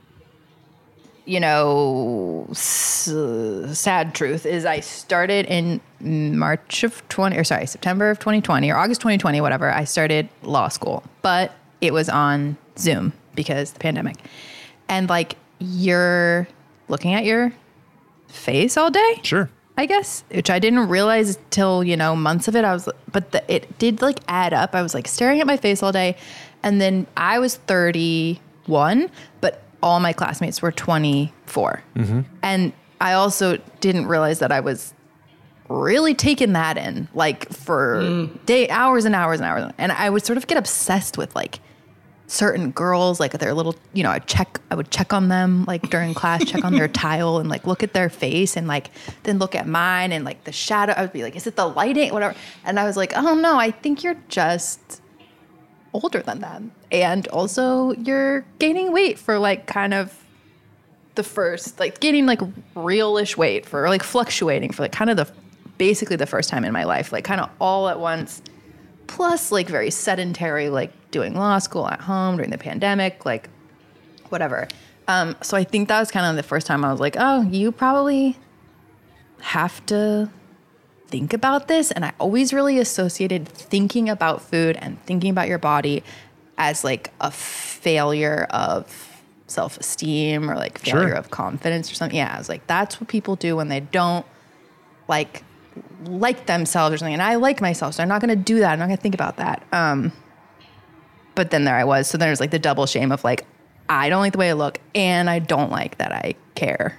sad truth is I started in September of 2020 or August 2020, whatever. I started law school, but it was on Zoom because of the pandemic. And like, you're looking at your face all day. Sure. I guess, which I didn't realize till, months of it. It did like add up. I was like staring at my face all day. And then I was 31, but all my classmates were 24. Mm-hmm. And I also didn't realize that I was really taking that in like for hours and hours and hours. And I would sort of get obsessed with like certain girls, like their little, I would check on them like during class, check on their tile and like look at their face and like then look at mine and like the shadow. I would be like, is it the lighting? Whatever. And I was like, oh no, I think you're just older than them. And also you're gaining weight for like kind of the first, like gaining like real-ish weight for like fluctuating for like kind of basically the first time in my life, like kind of all at once. Plus like very sedentary, like doing law school at home during the pandemic, like whatever. So I think that was kind of the first time I was like, oh, you probably have to think about this. And I always really associated thinking about food and thinking about your body as like a failure of self-esteem or like failure of confidence or something. Yeah, I was like, that's what people do when they don't like themselves or something. And I like myself, so I'm not going to do that. I'm not going to think about that. But then there I was. So there's like the double shame of like, I don't like the way I look and I don't like that I care.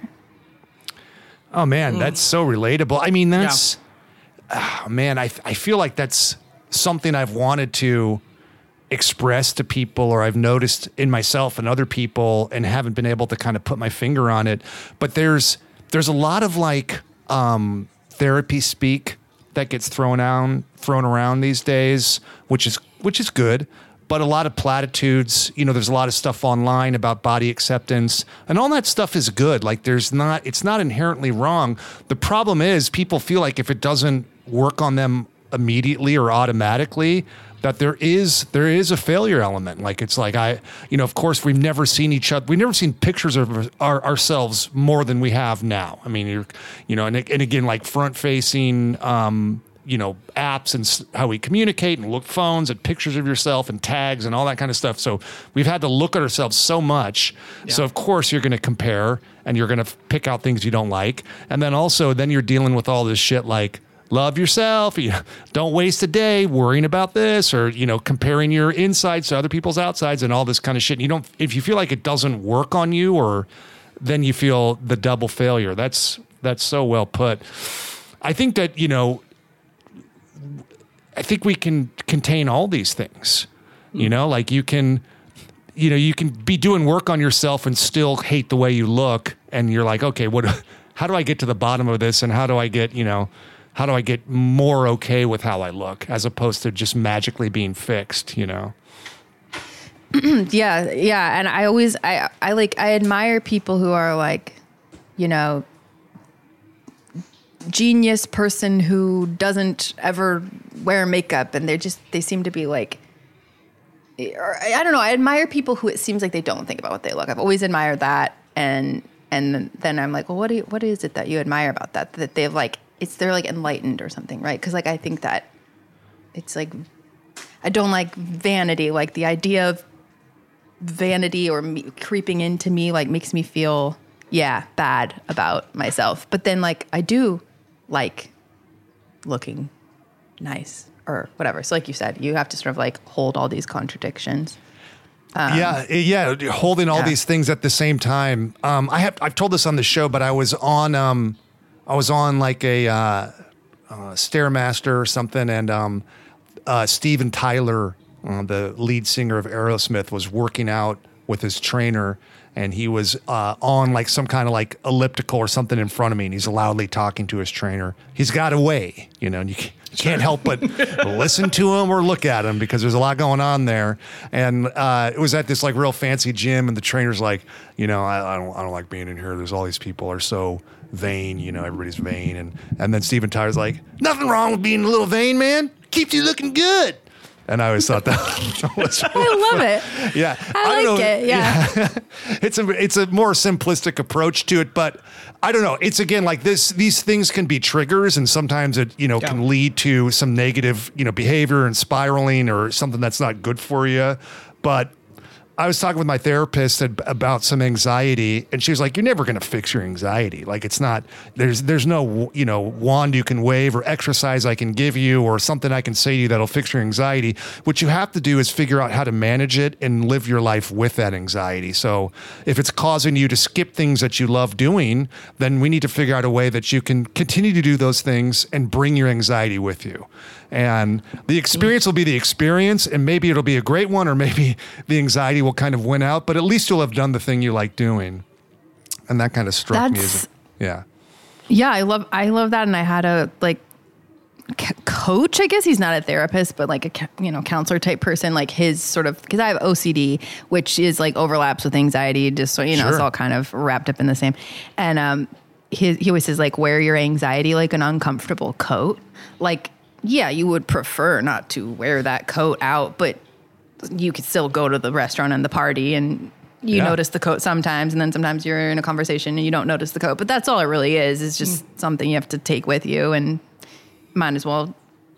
Oh man, that's so relatable. I mean, that's, man, I feel like that's something I've wanted to express to people, or I've noticed in myself and other people and haven't been able to kind of put my finger on it. But there's a lot of like, therapy speak that gets thrown around these days, which is good, but a lot of platitudes. There's a lot of stuff online about body acceptance, and all that stuff is good. Like it's not inherently wrong. The problem is people feel like if it doesn't work on them immediately or automatically, that there is a failure element. Like it's like of course we've never seen each other. We've never seen pictures of ourselves more than we have now. I mean, and again, like front facing, apps and how we communicate and look phones and pictures of yourself and tags and all that kind of stuff. So we've had to look at ourselves so much. Yeah. So of course you're going to compare and you're going to pick out things you don't like. And then you're dealing with all this shit like, love yourself. Don't waste a day worrying about this, or comparing your insides to other people's outsides and all this kind of shit. If you feel like it doesn't work on you, or then you feel the double failure. That's so well put. I think that I think we can contain all these things. Like you can be doing work on yourself and still hate the way you look, and you're like, okay, how do I get to the bottom of this, and how do I get more okay with how I look, as opposed to just magically being fixed, Yeah. And I admire people who are like, genius person who doesn't ever wear makeup, and they seem to be like, I don't know. I admire people who it seems like they don't think about what they look. I've always admired that. And then I'm like, well, what is it that you admire about that? That they've like, they're like enlightened or something, right? Because like I think that it's like I don't like vanity. Like the idea of vanity or creeping into me like makes me feel bad about myself. But then like I do like looking nice or whatever. So like you said, you have to sort of like hold all these contradictions. Holding all these things at the same time. I've told this on the show, but I was on like a Stairmaster or something, and Steven Tyler, the lead singer of Aerosmith, was working out with his trainer, and he was on like some kind of like elliptical or something in front of me, and he's loudly talking to his trainer. He's got a way, and you can't help but listen to him or look at him because there's a lot going on there. And it was at this like real fancy gym, and the trainer's like, I don't like being in here. There's all these people are so vain, everybody's vain. And then Steven Tyler's like, nothing wrong with being a little vain, man. Keeps you looking good. And I always thought that was I love it. Yeah. I like it. Yeah. It's a more simplistic approach to it, but I don't know. It's again like these things can be triggers, and sometimes it, can lead to some negative, behavior and spiraling or something that's not good for you. But I was talking with my therapist about some anxiety, and she was like, "You're never going to fix your anxiety. Like, it's not, there's no, wand you can wave or exercise I can give you or something I can say to you that'll fix your anxiety. What you have to do is figure out how to manage it and live your life with that anxiety. So if it's causing you to skip things that you love doing, then we need to figure out a way that you can continue to do those things and bring your anxiety with you. And the experience will be the experience, and maybe it'll be a great one, or maybe the anxiety will kind of win out, but at least you'll have done the thing you like doing." And that kind of struck me as yeah. Yeah, I love that. And I had a coach, I guess he's not a therapist, but like a counselor type person, like his sort of, because I have OCD, which is like overlaps with anxiety, just so It's all kind of wrapped up in the same. And he always says, like, wear your anxiety like an uncomfortable coat. Like, yeah, you would prefer not to wear that coat out, but you could still go to the restaurant and the party and you notice the coat sometimes, and then sometimes you're in a conversation and you don't notice the coat. But that's all it really is. It's just something you have to take with you, and might as well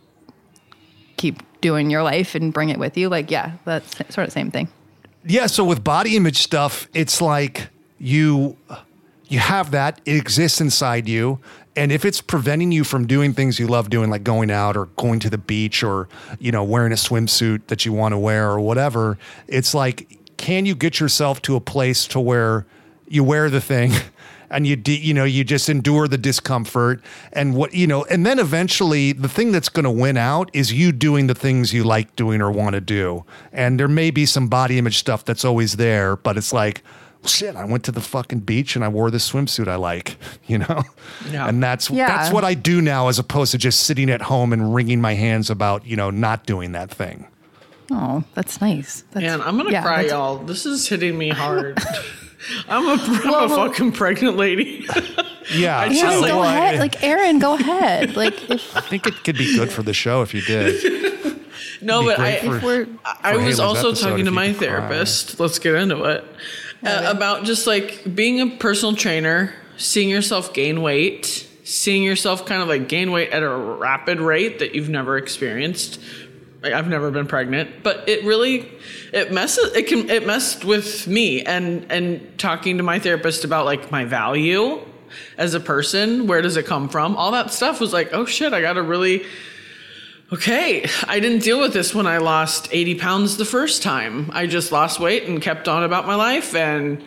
keep doing your life and bring it with you. Like, yeah, that's sort of the same thing. Yeah, so with body image stuff, it's like you have that, it exists inside you. And if it's preventing you from doing things you love doing, like going out or going to the beach or, wearing a swimsuit that you want to wear or whatever, it's like, can you get yourself to a place to where you wear the thing and you just endure the discomfort and and then eventually the thing that's going to win out is you doing the things you like doing or want to do. And there may be some body image stuff that's always there, but it's like, shit, I went to the fucking beach and I wore this swimsuit I like, Yeah. And that's what I do now, as opposed to just sitting at home and wringing my hands about, not doing that thing. Oh, that's nice. Man, I'm going to cry, y'all. This is hitting me hard. I'm a fucking pregnant lady. Yeah. Go ahead. Like, Aaron, go ahead. Like, I think it could be good for the show if you did. No, but I was also talking to my therapist. Let's get into it. About just like being a personal trainer, seeing yourself gain weight, seeing yourself kind of like gain weight at a rapid rate that you've never experienced. Like, I've never been pregnant, but it messed with me, and talking to my therapist about like my value as a person, where does it come from? All that stuff was like, oh shit, I got to really, okay, I didn't deal with this when I lost 80 pounds the first time. I just lost weight and kept on about my life, and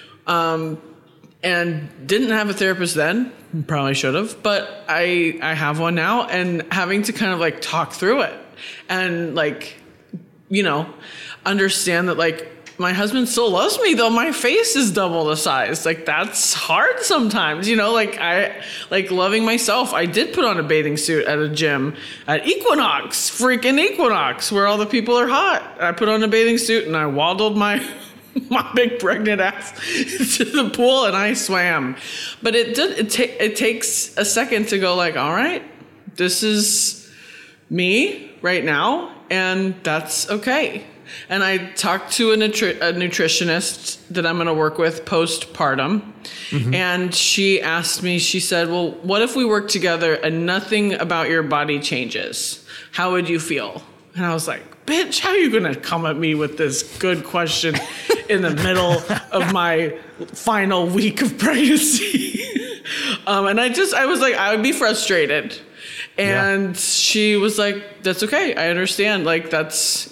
didn't have a therapist then. Probably should have, but I have one now, and having to kind of like talk through it and like, understand that like my husband still loves me though my face is double the size. Like, that's hard sometimes, like I like loving myself. I did put on a bathing suit at a gym at freaking Equinox, where all the people are hot. I put on a bathing suit and I waddled my big pregnant ass to the pool and I swam. But it takes a second to go like, all right, this is me right now, and that's okay. And I talked to a nutritionist that I'm going to work with postpartum. Mm-hmm. And she asked me, she said, well, what if we work together and nothing about your body changes? How would you feel? And I was like, bitch, how are you going to come at me with this good question in the middle of my final week of pregnancy? And I was like, I would be frustrated. And she was like, that's okay. I understand. Like, that's,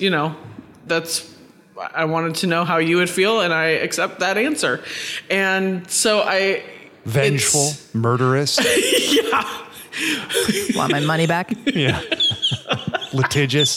I wanted to know how you would feel, and I accept that answer. And so vengeful, murderous. Yeah. Want my money back? Yeah. Litigious.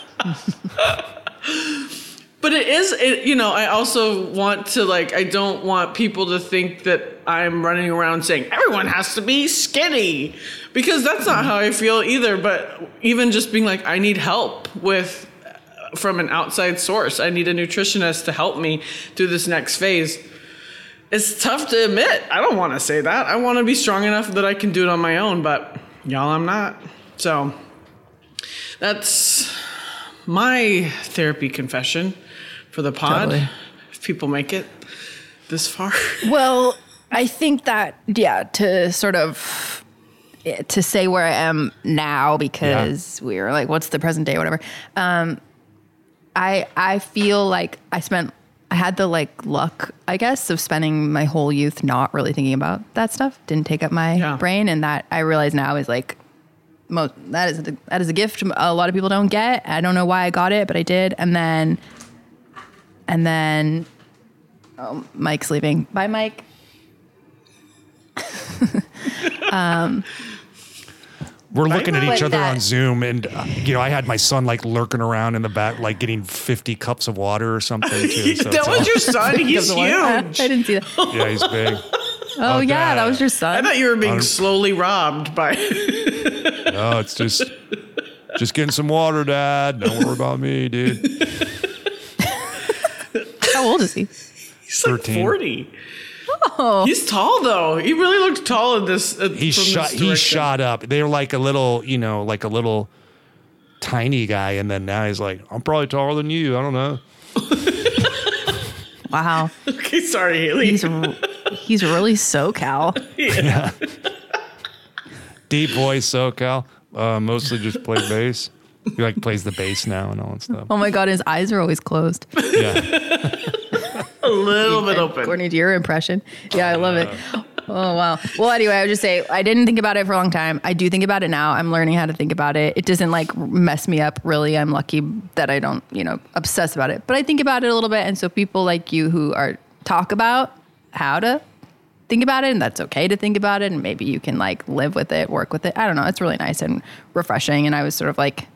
But I also want to, like, I don't want people to think that I'm running around saying everyone has to be skinny, because that's not how I feel either. But even just being like, I need help from an outside source. I need a nutritionist to help me through this next phase. It's tough to admit. I don't want to say that. I want to be strong enough that I can do it on my own, but y'all, I'm not. So that's my therapy confession for the pod. Totally. If people make it this far. Well, I think that, to sort of, to say where I am now, because we were like, what's the present day, whatever. I feel like I spent I had the like luck, I guess, of spending my whole youth not really thinking about that stuff. Didn't take up my brain, and that I realize now is like that is a gift a lot of people don't get. I don't know why I got it, but I did. And then Mike's leaving. Bye, Mike. We're looking at each other on Zoom, and I had my son like lurking around in the back, like getting 50 cups of water or something too. So that was your son? He's huge. I didn't see that. Yeah, he's big. Oh yeah, that was your son. I thought you were being slowly robbed by. No, it's just getting some water, Dad. Don't worry about me, dude. How old is he? He's 13. Like 40. Oh. He's tall though. He really looks tall in this. He's shot up. They're like a little, like a little tiny guy, and then now he's like, I'm probably taller than you. I don't know. Wow. Okay, sorry, Haley. He's really SoCal. Yeah. Deep voice SoCal. Mostly just play bass. He like plays the bass now and all that stuff. Oh my God, his eyes are always closed. Yeah. A little bit open. According to your impression. Yeah, I love it. Oh, wow. Well, anyway, I would just say I didn't think about it for a long time. I do think about it now. I'm learning how to think about it. It doesn't like mess me up, really. I'm lucky that I don't, obsess about it. But I think about it a little bit. And so people like you who talk about how to think about it, and that's okay to think about it. And maybe you can like live with it, work with it. I don't know. It's really nice and refreshing. And I was sort of like,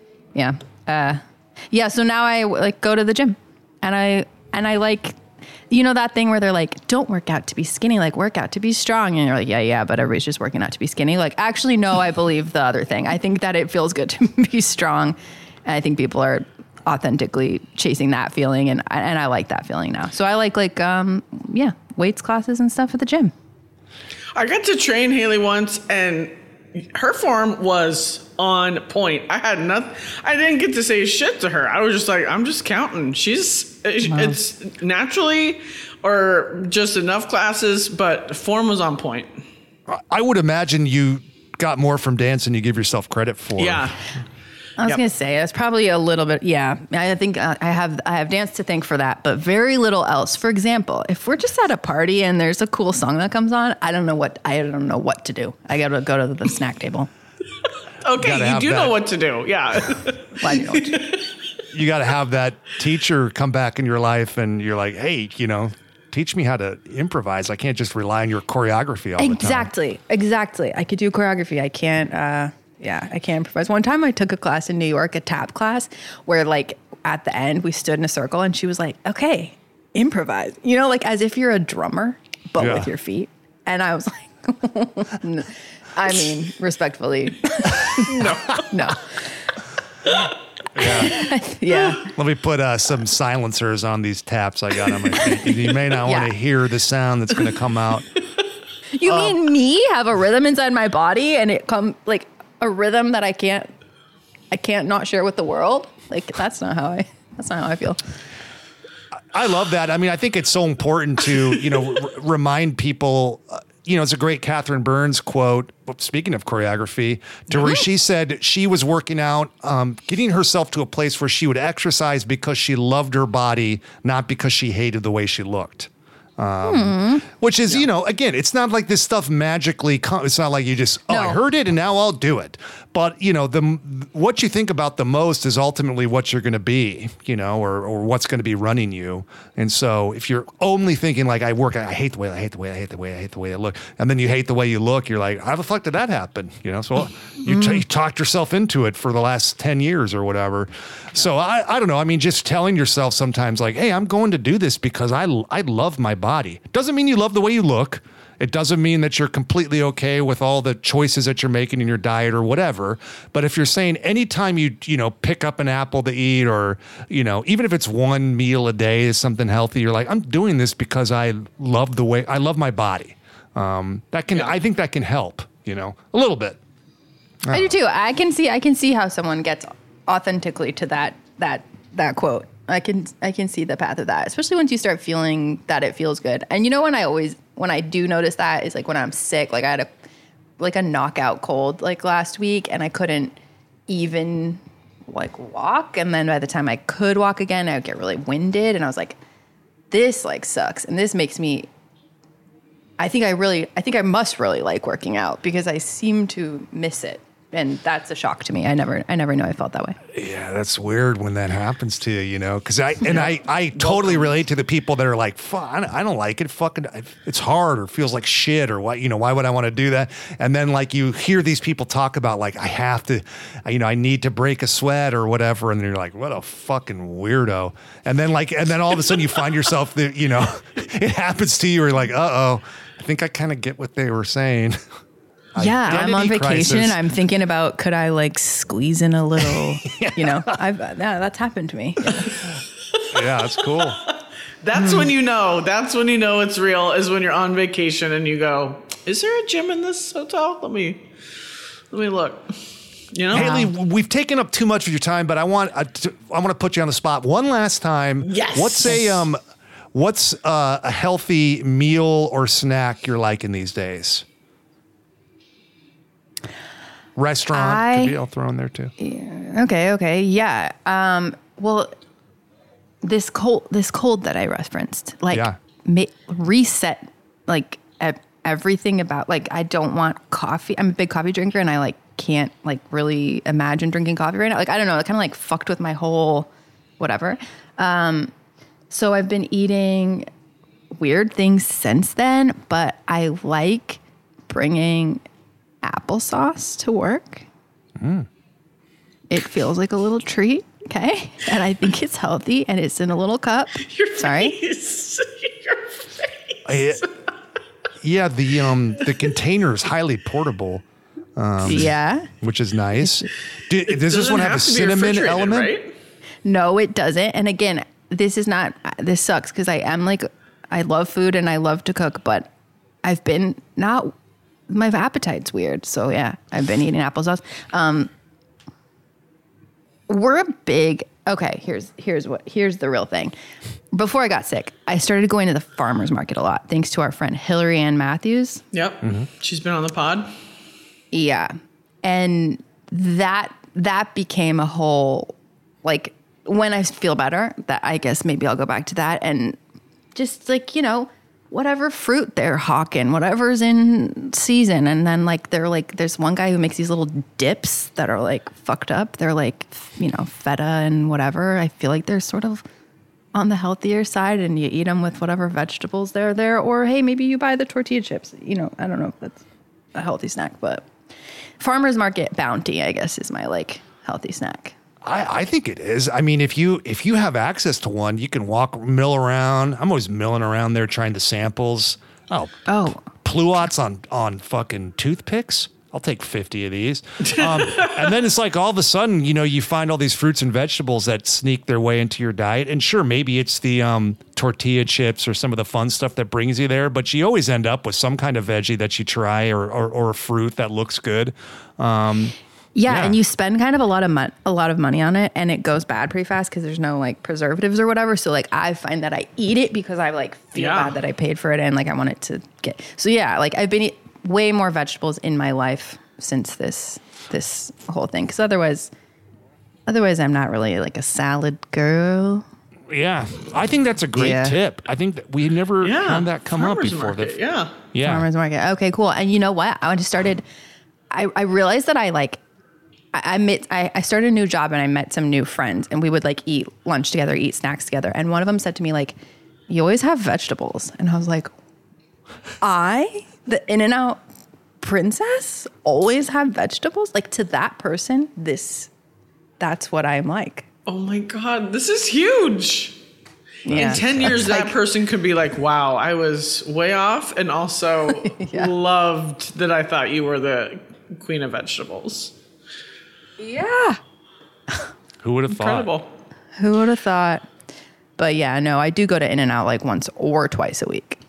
so now I like go to the gym and I like, that thing where they're like, don't work out to be skinny, like work out to be strong. And you're like, yeah, but everybody's just working out to be skinny. Like, actually, no, I believe the other thing. I think that it feels good to be strong. And I think people are authentically chasing that feeling. And I like that feeling now. So I like weights classes and stuff at the gym. I got to train Haley once, and her form was on point. I didn't get to say shit to her. I was just like, I'm just counting. It's naturally or just enough classes, but form was on point. I would imagine you got more from dance than you give yourself credit for. Yeah. I was going to say, it's probably a little bit, yeah. I think I have dance to thank for that, but very little else. For example, if we're just at a party and there's a cool song that comes on, I don't know what to do. I got to go to the snack table. Okay, you do know what to do. Yeah. Well, I do know what to do. You got to have that teacher come back in your life, and you're like, hey, teach me how to improvise. I can't just rely on your choreography all the time. Exactly. I could do choreography. I can't. I can't improvise. One time I took a class in New York, a tap class, where like at the end we stood in a circle and she was like, okay, improvise. Like as if you're a drummer, but with your feet. And I was like, I mean, respectfully, no. Yeah. Let me put some silencers on these taps I got on my feet. You may not want to hear the sound that's going to come out. You mean me have a rhythm inside my body and it come like a rhythm that I can't not share with the world? Like that's not how I feel. I love that. I mean, I think it's so important to, remind people, it's a great Catherine Burns quote, speaking of choreography, where she said she was working out, getting herself to a place where she would exercise because she loved her body, not because she hated the way she looked. Which is, again, it's not like this stuff magically it's not like you just, I heard it and now I'll do it. But, what you think about the most is ultimately what you're going to be, or what's going to be running you. And so if you're only thinking like, I hate the way I look, and then you hate the way you look, you're like, how the fuck did that happen? So you talked yourself into it for the last 10 years or whatever. So I don't know. I mean, just telling yourself sometimes like, hey, I'm going to do this because I love my body. Doesn't mean you love the way you look. It doesn't mean that you're completely okay with all the choices that you're making in your diet or whatever. But if you're saying anytime you pick up an apple to eat, or, even if it's one meal a day is something healthy, you're like, I'm doing this because I love my body. I think that can help, a little bit. I do too. I can see how someone gets authentically to that quote. I can see the path of that, especially once you start feeling that it feels good. And when I do notice that is like when I'm sick, like I had a knockout cold like last week and I couldn't even like walk. And then by the time I could walk again, I would get really winded. And I was like, this like sucks. And this makes me, I think I must really like working out because I seem to miss it. And that's a shock to me. I never knew I felt that way. Yeah, that's weird when that happens to you, you know, because I totally relate to the people that are like, I don't like it. Fucking, it's hard or feels like shit or what, you know, why would I want to do that? And then like you hear these people talk about like, I have to, you know, I need to break a sweat or whatever. And you're like, what a fucking weirdo. And then all of a sudden you find yourself that, you know, it happens to you. Or you're like, I think I kind of get what they were saying. Yeah, I'm on vacation. Crisis. I'm thinking about, could I like squeeze in a little, you know, that's happened to me. Yeah, that's cool. That's when you know it's real, is when you're on vacation and you go, is there a gym in this hotel? Let me look. You know, Haley, we've taken up too much of your time, but I want to put you on the spot one last time. Yes. What's a healthy meal or snack you're liking these days? Restaurant could be all thrown there too. Yeah. Okay. Yeah. Well, this cold that I referenced, like reset, like everything about, like, I don't want coffee. I'm a big coffee drinker and I like can't like really imagine drinking coffee right now. Like, I don't know, it kind of like fucked with my whole whatever. So I've been eating weird things since then, but I like bringing applesauce to work. It feels like a little treat, okay? And I think it's healthy, and it's in a little cup. Your face. Yeah, the container is highly portable. Which is nice. Does this one have a cinnamon element? Right? No, it doesn't. And again, this sucks because I love food and I love to cook, but my appetite's weird. So yeah, I've been eating applesauce. Here's the real thing. Before I got sick, I started going to the farmer's market a lot, thanks to our friend Hillary Ann Matthews. Yep. Mm-hmm. She's been on the pod. Yeah. And that became a whole, like, when I feel better, that I guess maybe I'll go back to that and just like, you know, whatever fruit they're hawking, whatever's in season. And then like, they're like, there's one guy who makes these little dips that are like fucked up. They're like, you know, feta and whatever. I feel like they're sort of on the healthier side and you eat them with whatever vegetables they're there. Or, hey, maybe you buy the tortilla chips. You know, I don't know if that's a healthy snack, but farmer's market bounty, I guess, is my like healthy snack. I think it is. I mean, if you have access to one, you can mill around. I'm always milling around there trying the samples. Oh, Pluots on fucking toothpicks. I'll take 50 of these. And then it's like all of a sudden, you know, you find all these fruits and vegetables that sneak their way into your diet. And sure, maybe it's the tortilla chips or some of the fun stuff that brings you there, but you always end up with some kind of veggie that you try or a fruit that looks good. Yeah, and you spend kind of a lot of money on it, and it goes bad pretty fast because there's no like preservatives or whatever. So like I find that I eat it because I like feel bad that I paid for it and like I want it to get. So yeah, like I've been way more vegetables in my life since this whole thing, because otherwise I'm not really like a salad girl. Yeah, I think that's a great tip. I think that we never had that come up before. Market, Farmers market. Okay, cool. And you know what? I realized that I started a new job and I met some new friends and we would like eat lunch together, eat snacks together. And one of them said to me like, you always have vegetables. And I was like, the In-N-Out princess, always have vegetables? Like, to that person, that's what I'm like. Oh my God, this is huge. Yeah. In 10 years, that person could be like, wow, I was way off and also loved that I thought you were the queen of vegetables. Yeah. Who would have Incredible. thought? Who would have thought? But yeah, no, I do go to In-N-Out like once or twice a week.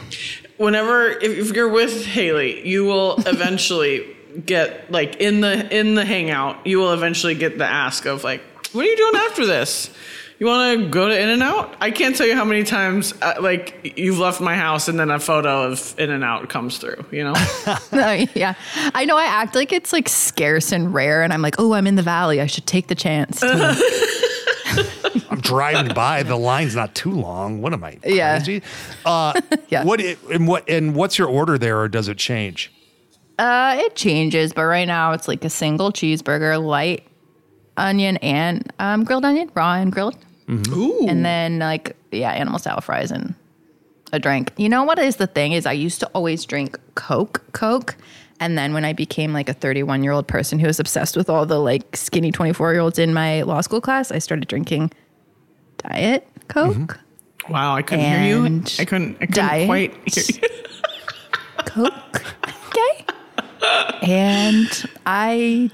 If you're with Haley, you will eventually get like in the hangout, you will eventually get the ask of like, what are you doing after this? You want to go to In-N-Out? I can't tell you how many times like you've left my house and then a photo of In-N-Out comes through, you know? Yeah. I know I act like it's like scarce and rare and I'm like, oh, I'm in the valley. I should take the chance. driving by. The line's not too long. What am I crazy? Yeah. What's your order there, or does it change? It changes, but right now it's like a single cheeseburger, light onion and grilled onion, raw and grilled. Mm-hmm. Ooh. And then animal style fries and a drink. You know what is the thing is I used to always drink Coke. And then when I became like a 31-year-old person who was obsessed with all the like skinny 24-year-olds in my law school class, I started drinking Diet Coke. Mm-hmm. Wow, I couldn't hear you. I couldn't quite hear you. Coke. Okay. And I'm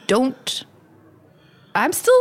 still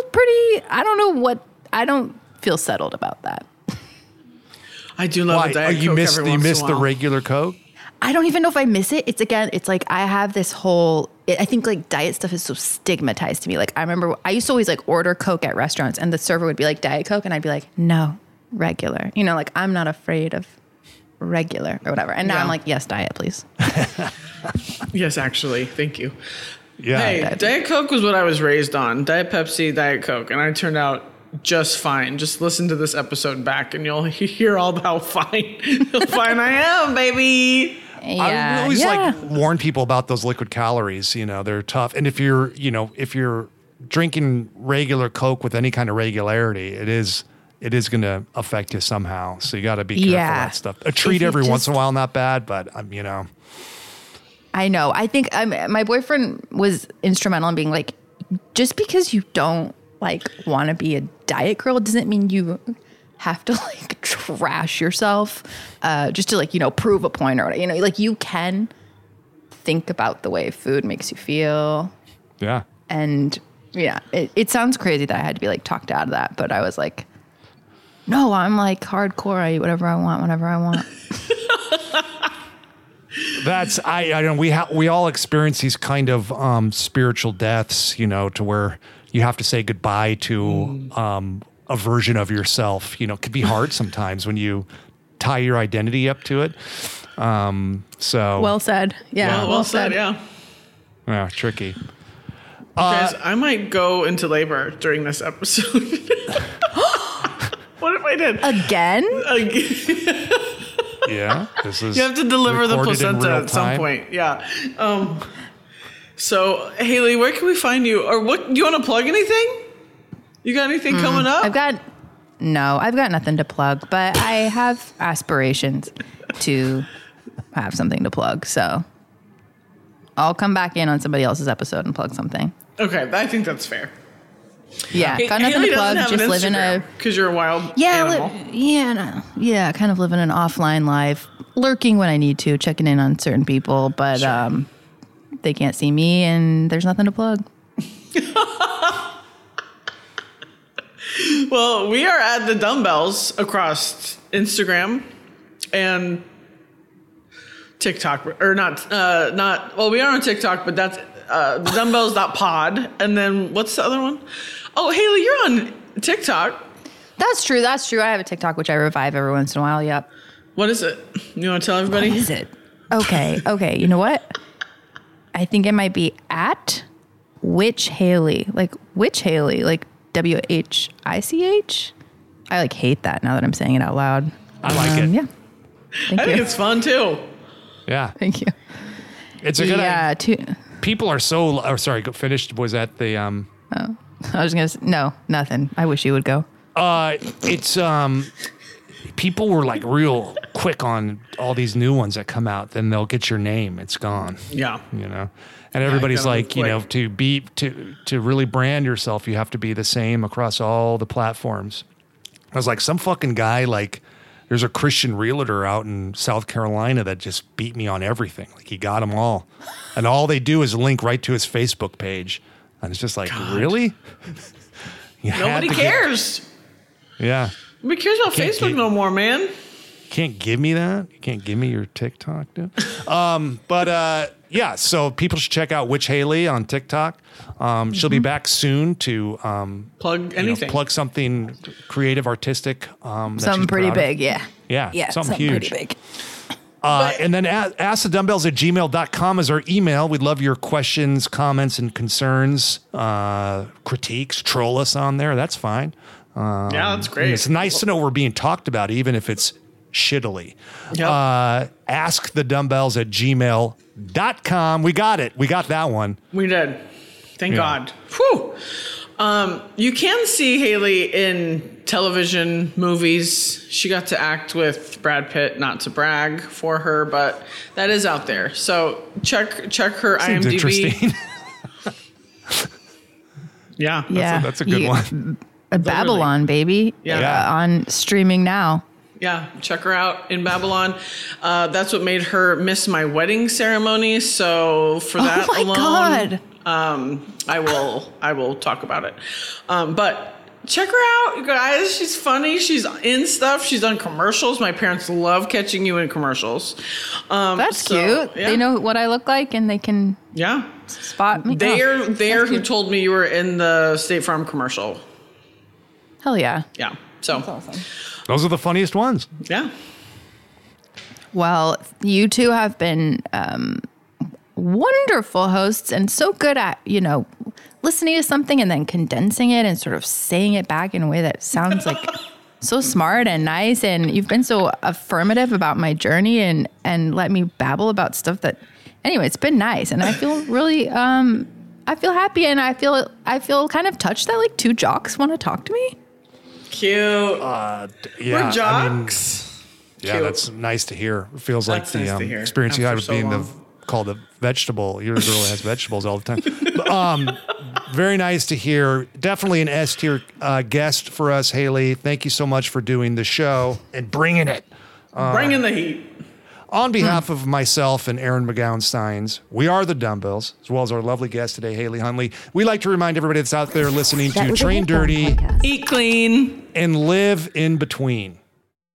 I don't feel settled about that. I do love a Diet Coke every once in a while. You miss the regular Coke? I don't even know if I miss it. It's like I have this whole, I think like diet stuff is so stigmatized to me. Like I remember I used to always like order Coke at restaurants and the server would be like Diet Coke and I'd be like, no, regular. You know, like I'm not afraid of regular or whatever. And now I'm like, yes, diet, please. Yes, actually. Thank you. Yeah. Hey, Diet Coke was what I was raised on. Diet Pepsi, Diet Coke. And I turned out just fine. Just listen to this episode back and you'll hear all how fine I am, baby. I always like warn people about those liquid calories. You know, they're tough. And if you're drinking regular Coke with any kind of regularity, it is going to affect you somehow. So you got to be careful of that stuff. A treat every once in a while, not bad, but I know. I think my boyfriend was instrumental in being like, just because you don't like want to be a diet girl doesn't mean you have to like trash yourself just to like, prove a point or whatever. Like you can think about the way food makes you feel. Yeah. And it sounds crazy that I had to be like talked out of that, but I was like, no, I'm like hardcore. I eat whatever I want, whenever I want. That's I don't we all experience these kind of spiritual deaths, to where you have to say goodbye to a version of yourself. It could be hard sometimes when you tie your identity up to it. So well said. Yeah. Well said. Yeah. Yeah. Tricky. Guys, I might go into labor during this episode. What if I did? Again? Yeah. This is you have to deliver the placenta at some point. Yeah. So Haley, where can we find you? Or what? Do you want to plug anything? You got anything coming up? I've got nothing to plug, but I have aspirations to have something to plug. So I'll come back in on somebody else's episode and plug something. Okay, I think that's fair. Yeah, got nothing Haley to plug. Just live in a because you're a wild animal. Kind of living an offline life, lurking when I need to, checking in on certain people, but they can't see me, and there's nothing to plug. Well, we are at the Dumbbells across Instagram and TikTok, or not. Well, we are on TikTok, but that's dumbbells.pod. And then what's the other one? Oh, Haley, you're on TikTok. That's true. I have a TikTok, which I revive every once in a while. Yep. What is it? You want to tell everybody? What is it? Okay. You know what? I think it might be at Witch Haley. Like Witch Haley. Like WHICH. I like hate that now that I'm saying it out loud. I like it. Yeah. I think it's fun too. Yeah. Thank you. It's a good idea. People are so. Oh, sorry. Finished. Was that the? Oh, I was gonna say, no, nothing. I wish you would go. It's people were like real quick on all these new ones that come out. Then they'll get your name. It's gone. Yeah. And everybody's like, to really brand yourself, you have to be the same across all the platforms. I was like, some fucking guy, like, there's a Christian realtor out in South Carolina that just beat me on everything. Like, he got them all. And all they do is link right to his Facebook page. And it's just like, God. Really? Nobody cares. Yeah. Nobody cares about Facebook no more, man. You can't give me that. You can't give me your TikTok, dude. Yeah, so people should check out Witch Haley on TikTok. She'll be back soon to plug anything, plug something creative, artistic. Something pretty big, yeah. Yeah, something huge. Pretty big. And then askthedumbbells@gmail.com is our email. We'd love your questions, comments, and concerns, critiques. Troll us on there. That's fine. Yeah, that's And great. it's nice to know we're being talked about, even if it's shittily. Yep. askthedumbbells@gmail.com. We got it. We got that one. We did. Thank God. Whew. You can see Haley in television movies. She got to act with Brad Pitt, not to brag for her, but that is out there. So check her Seems IMDb. interesting. Yeah. Yeah. That's a good one. Babylon, baby. Yeah. On streaming now. Yeah, check her out in Babylon. That's what made her miss my wedding ceremony. So for that Oh my alone, God. I will talk about it. But check her out, you guys. She's funny. She's in stuff. She's on commercials. My parents love catching you in commercials. That's cute. Yeah. They know what I look like and they can Yeah. spot me. They Oh, are who told me you were in the State Farm commercial. hell yeah. Yeah. So, Awesome. Those are the funniest ones. yeah. Well, you two have been wonderful hosts and so good at, listening to something and then condensing it and sort of saying it back in a way that sounds like so smart and nice. And you've been so affirmative about my journey and let me babble about stuff that, anyway, it's been nice. And I feel really, I feel happy and I feel kind of touched that like two jocks want to talk to me. Cute. Yeah, We're jocks. I mean, yeah, Cute. that's nice to hear. It feels like That's the nice to hear experience you had after with so being long. called a vegetable. You're a girl that has vegetables all the time. Very nice to hear. Definitely an S tier guest for us, Haley. Thank you so much for doing the show and bringing it. Bring in the heat. On behalf of myself and Aaron McGowan Steins, we are the Dumbbells, as well as our lovely guest today, Haley Huntley. We like to remind everybody that's out there listening That to was a Train headgum Dirty podcast. Eat clean. and live in between.